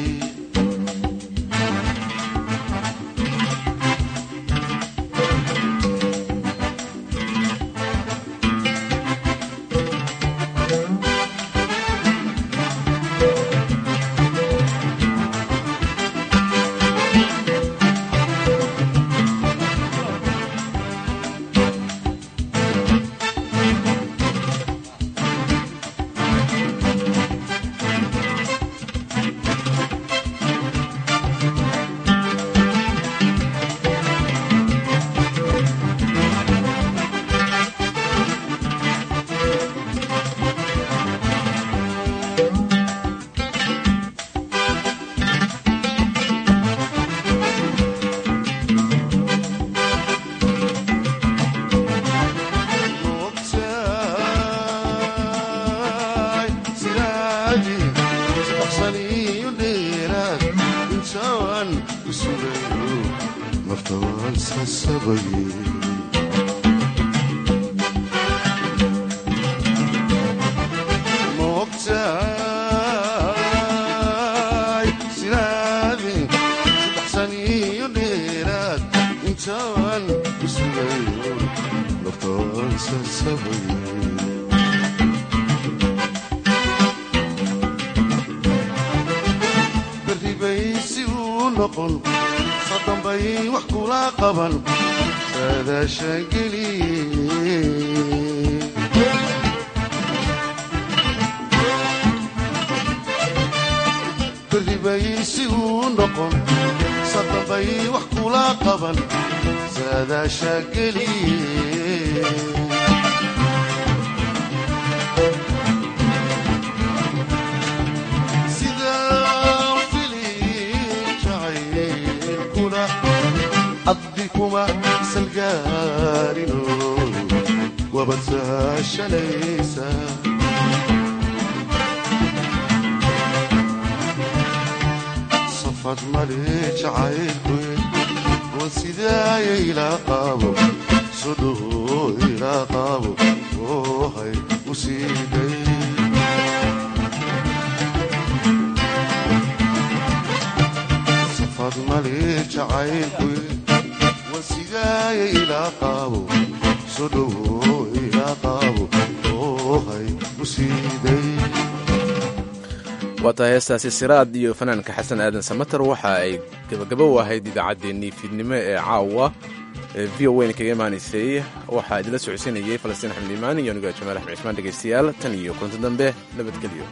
waataa heestaasi siraad iyo fanaanka xasan aadan samater waxa ay gabagabo u ahayd idaacaddeenii fiidnimo ee caawa ee v o n kaga imaanaysay waxaa idinla socodsiinayay falastiin axmed iimaan iyo aniga jamaal axmed cismaan dhegaystayaal tan iyo kulanti dambe nabadgelyo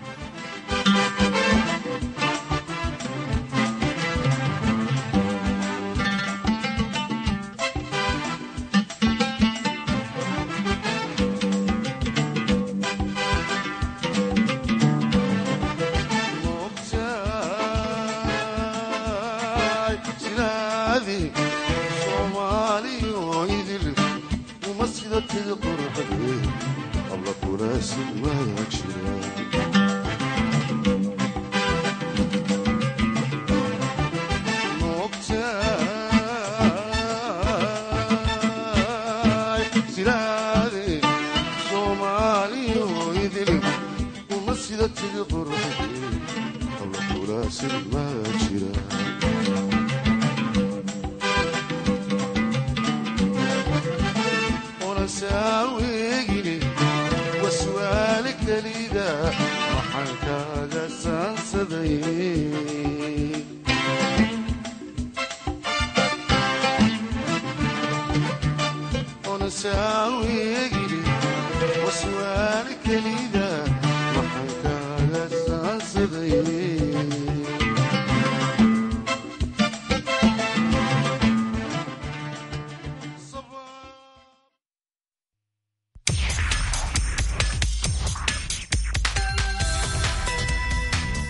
waswaani kelida waxaan kaaga saansaday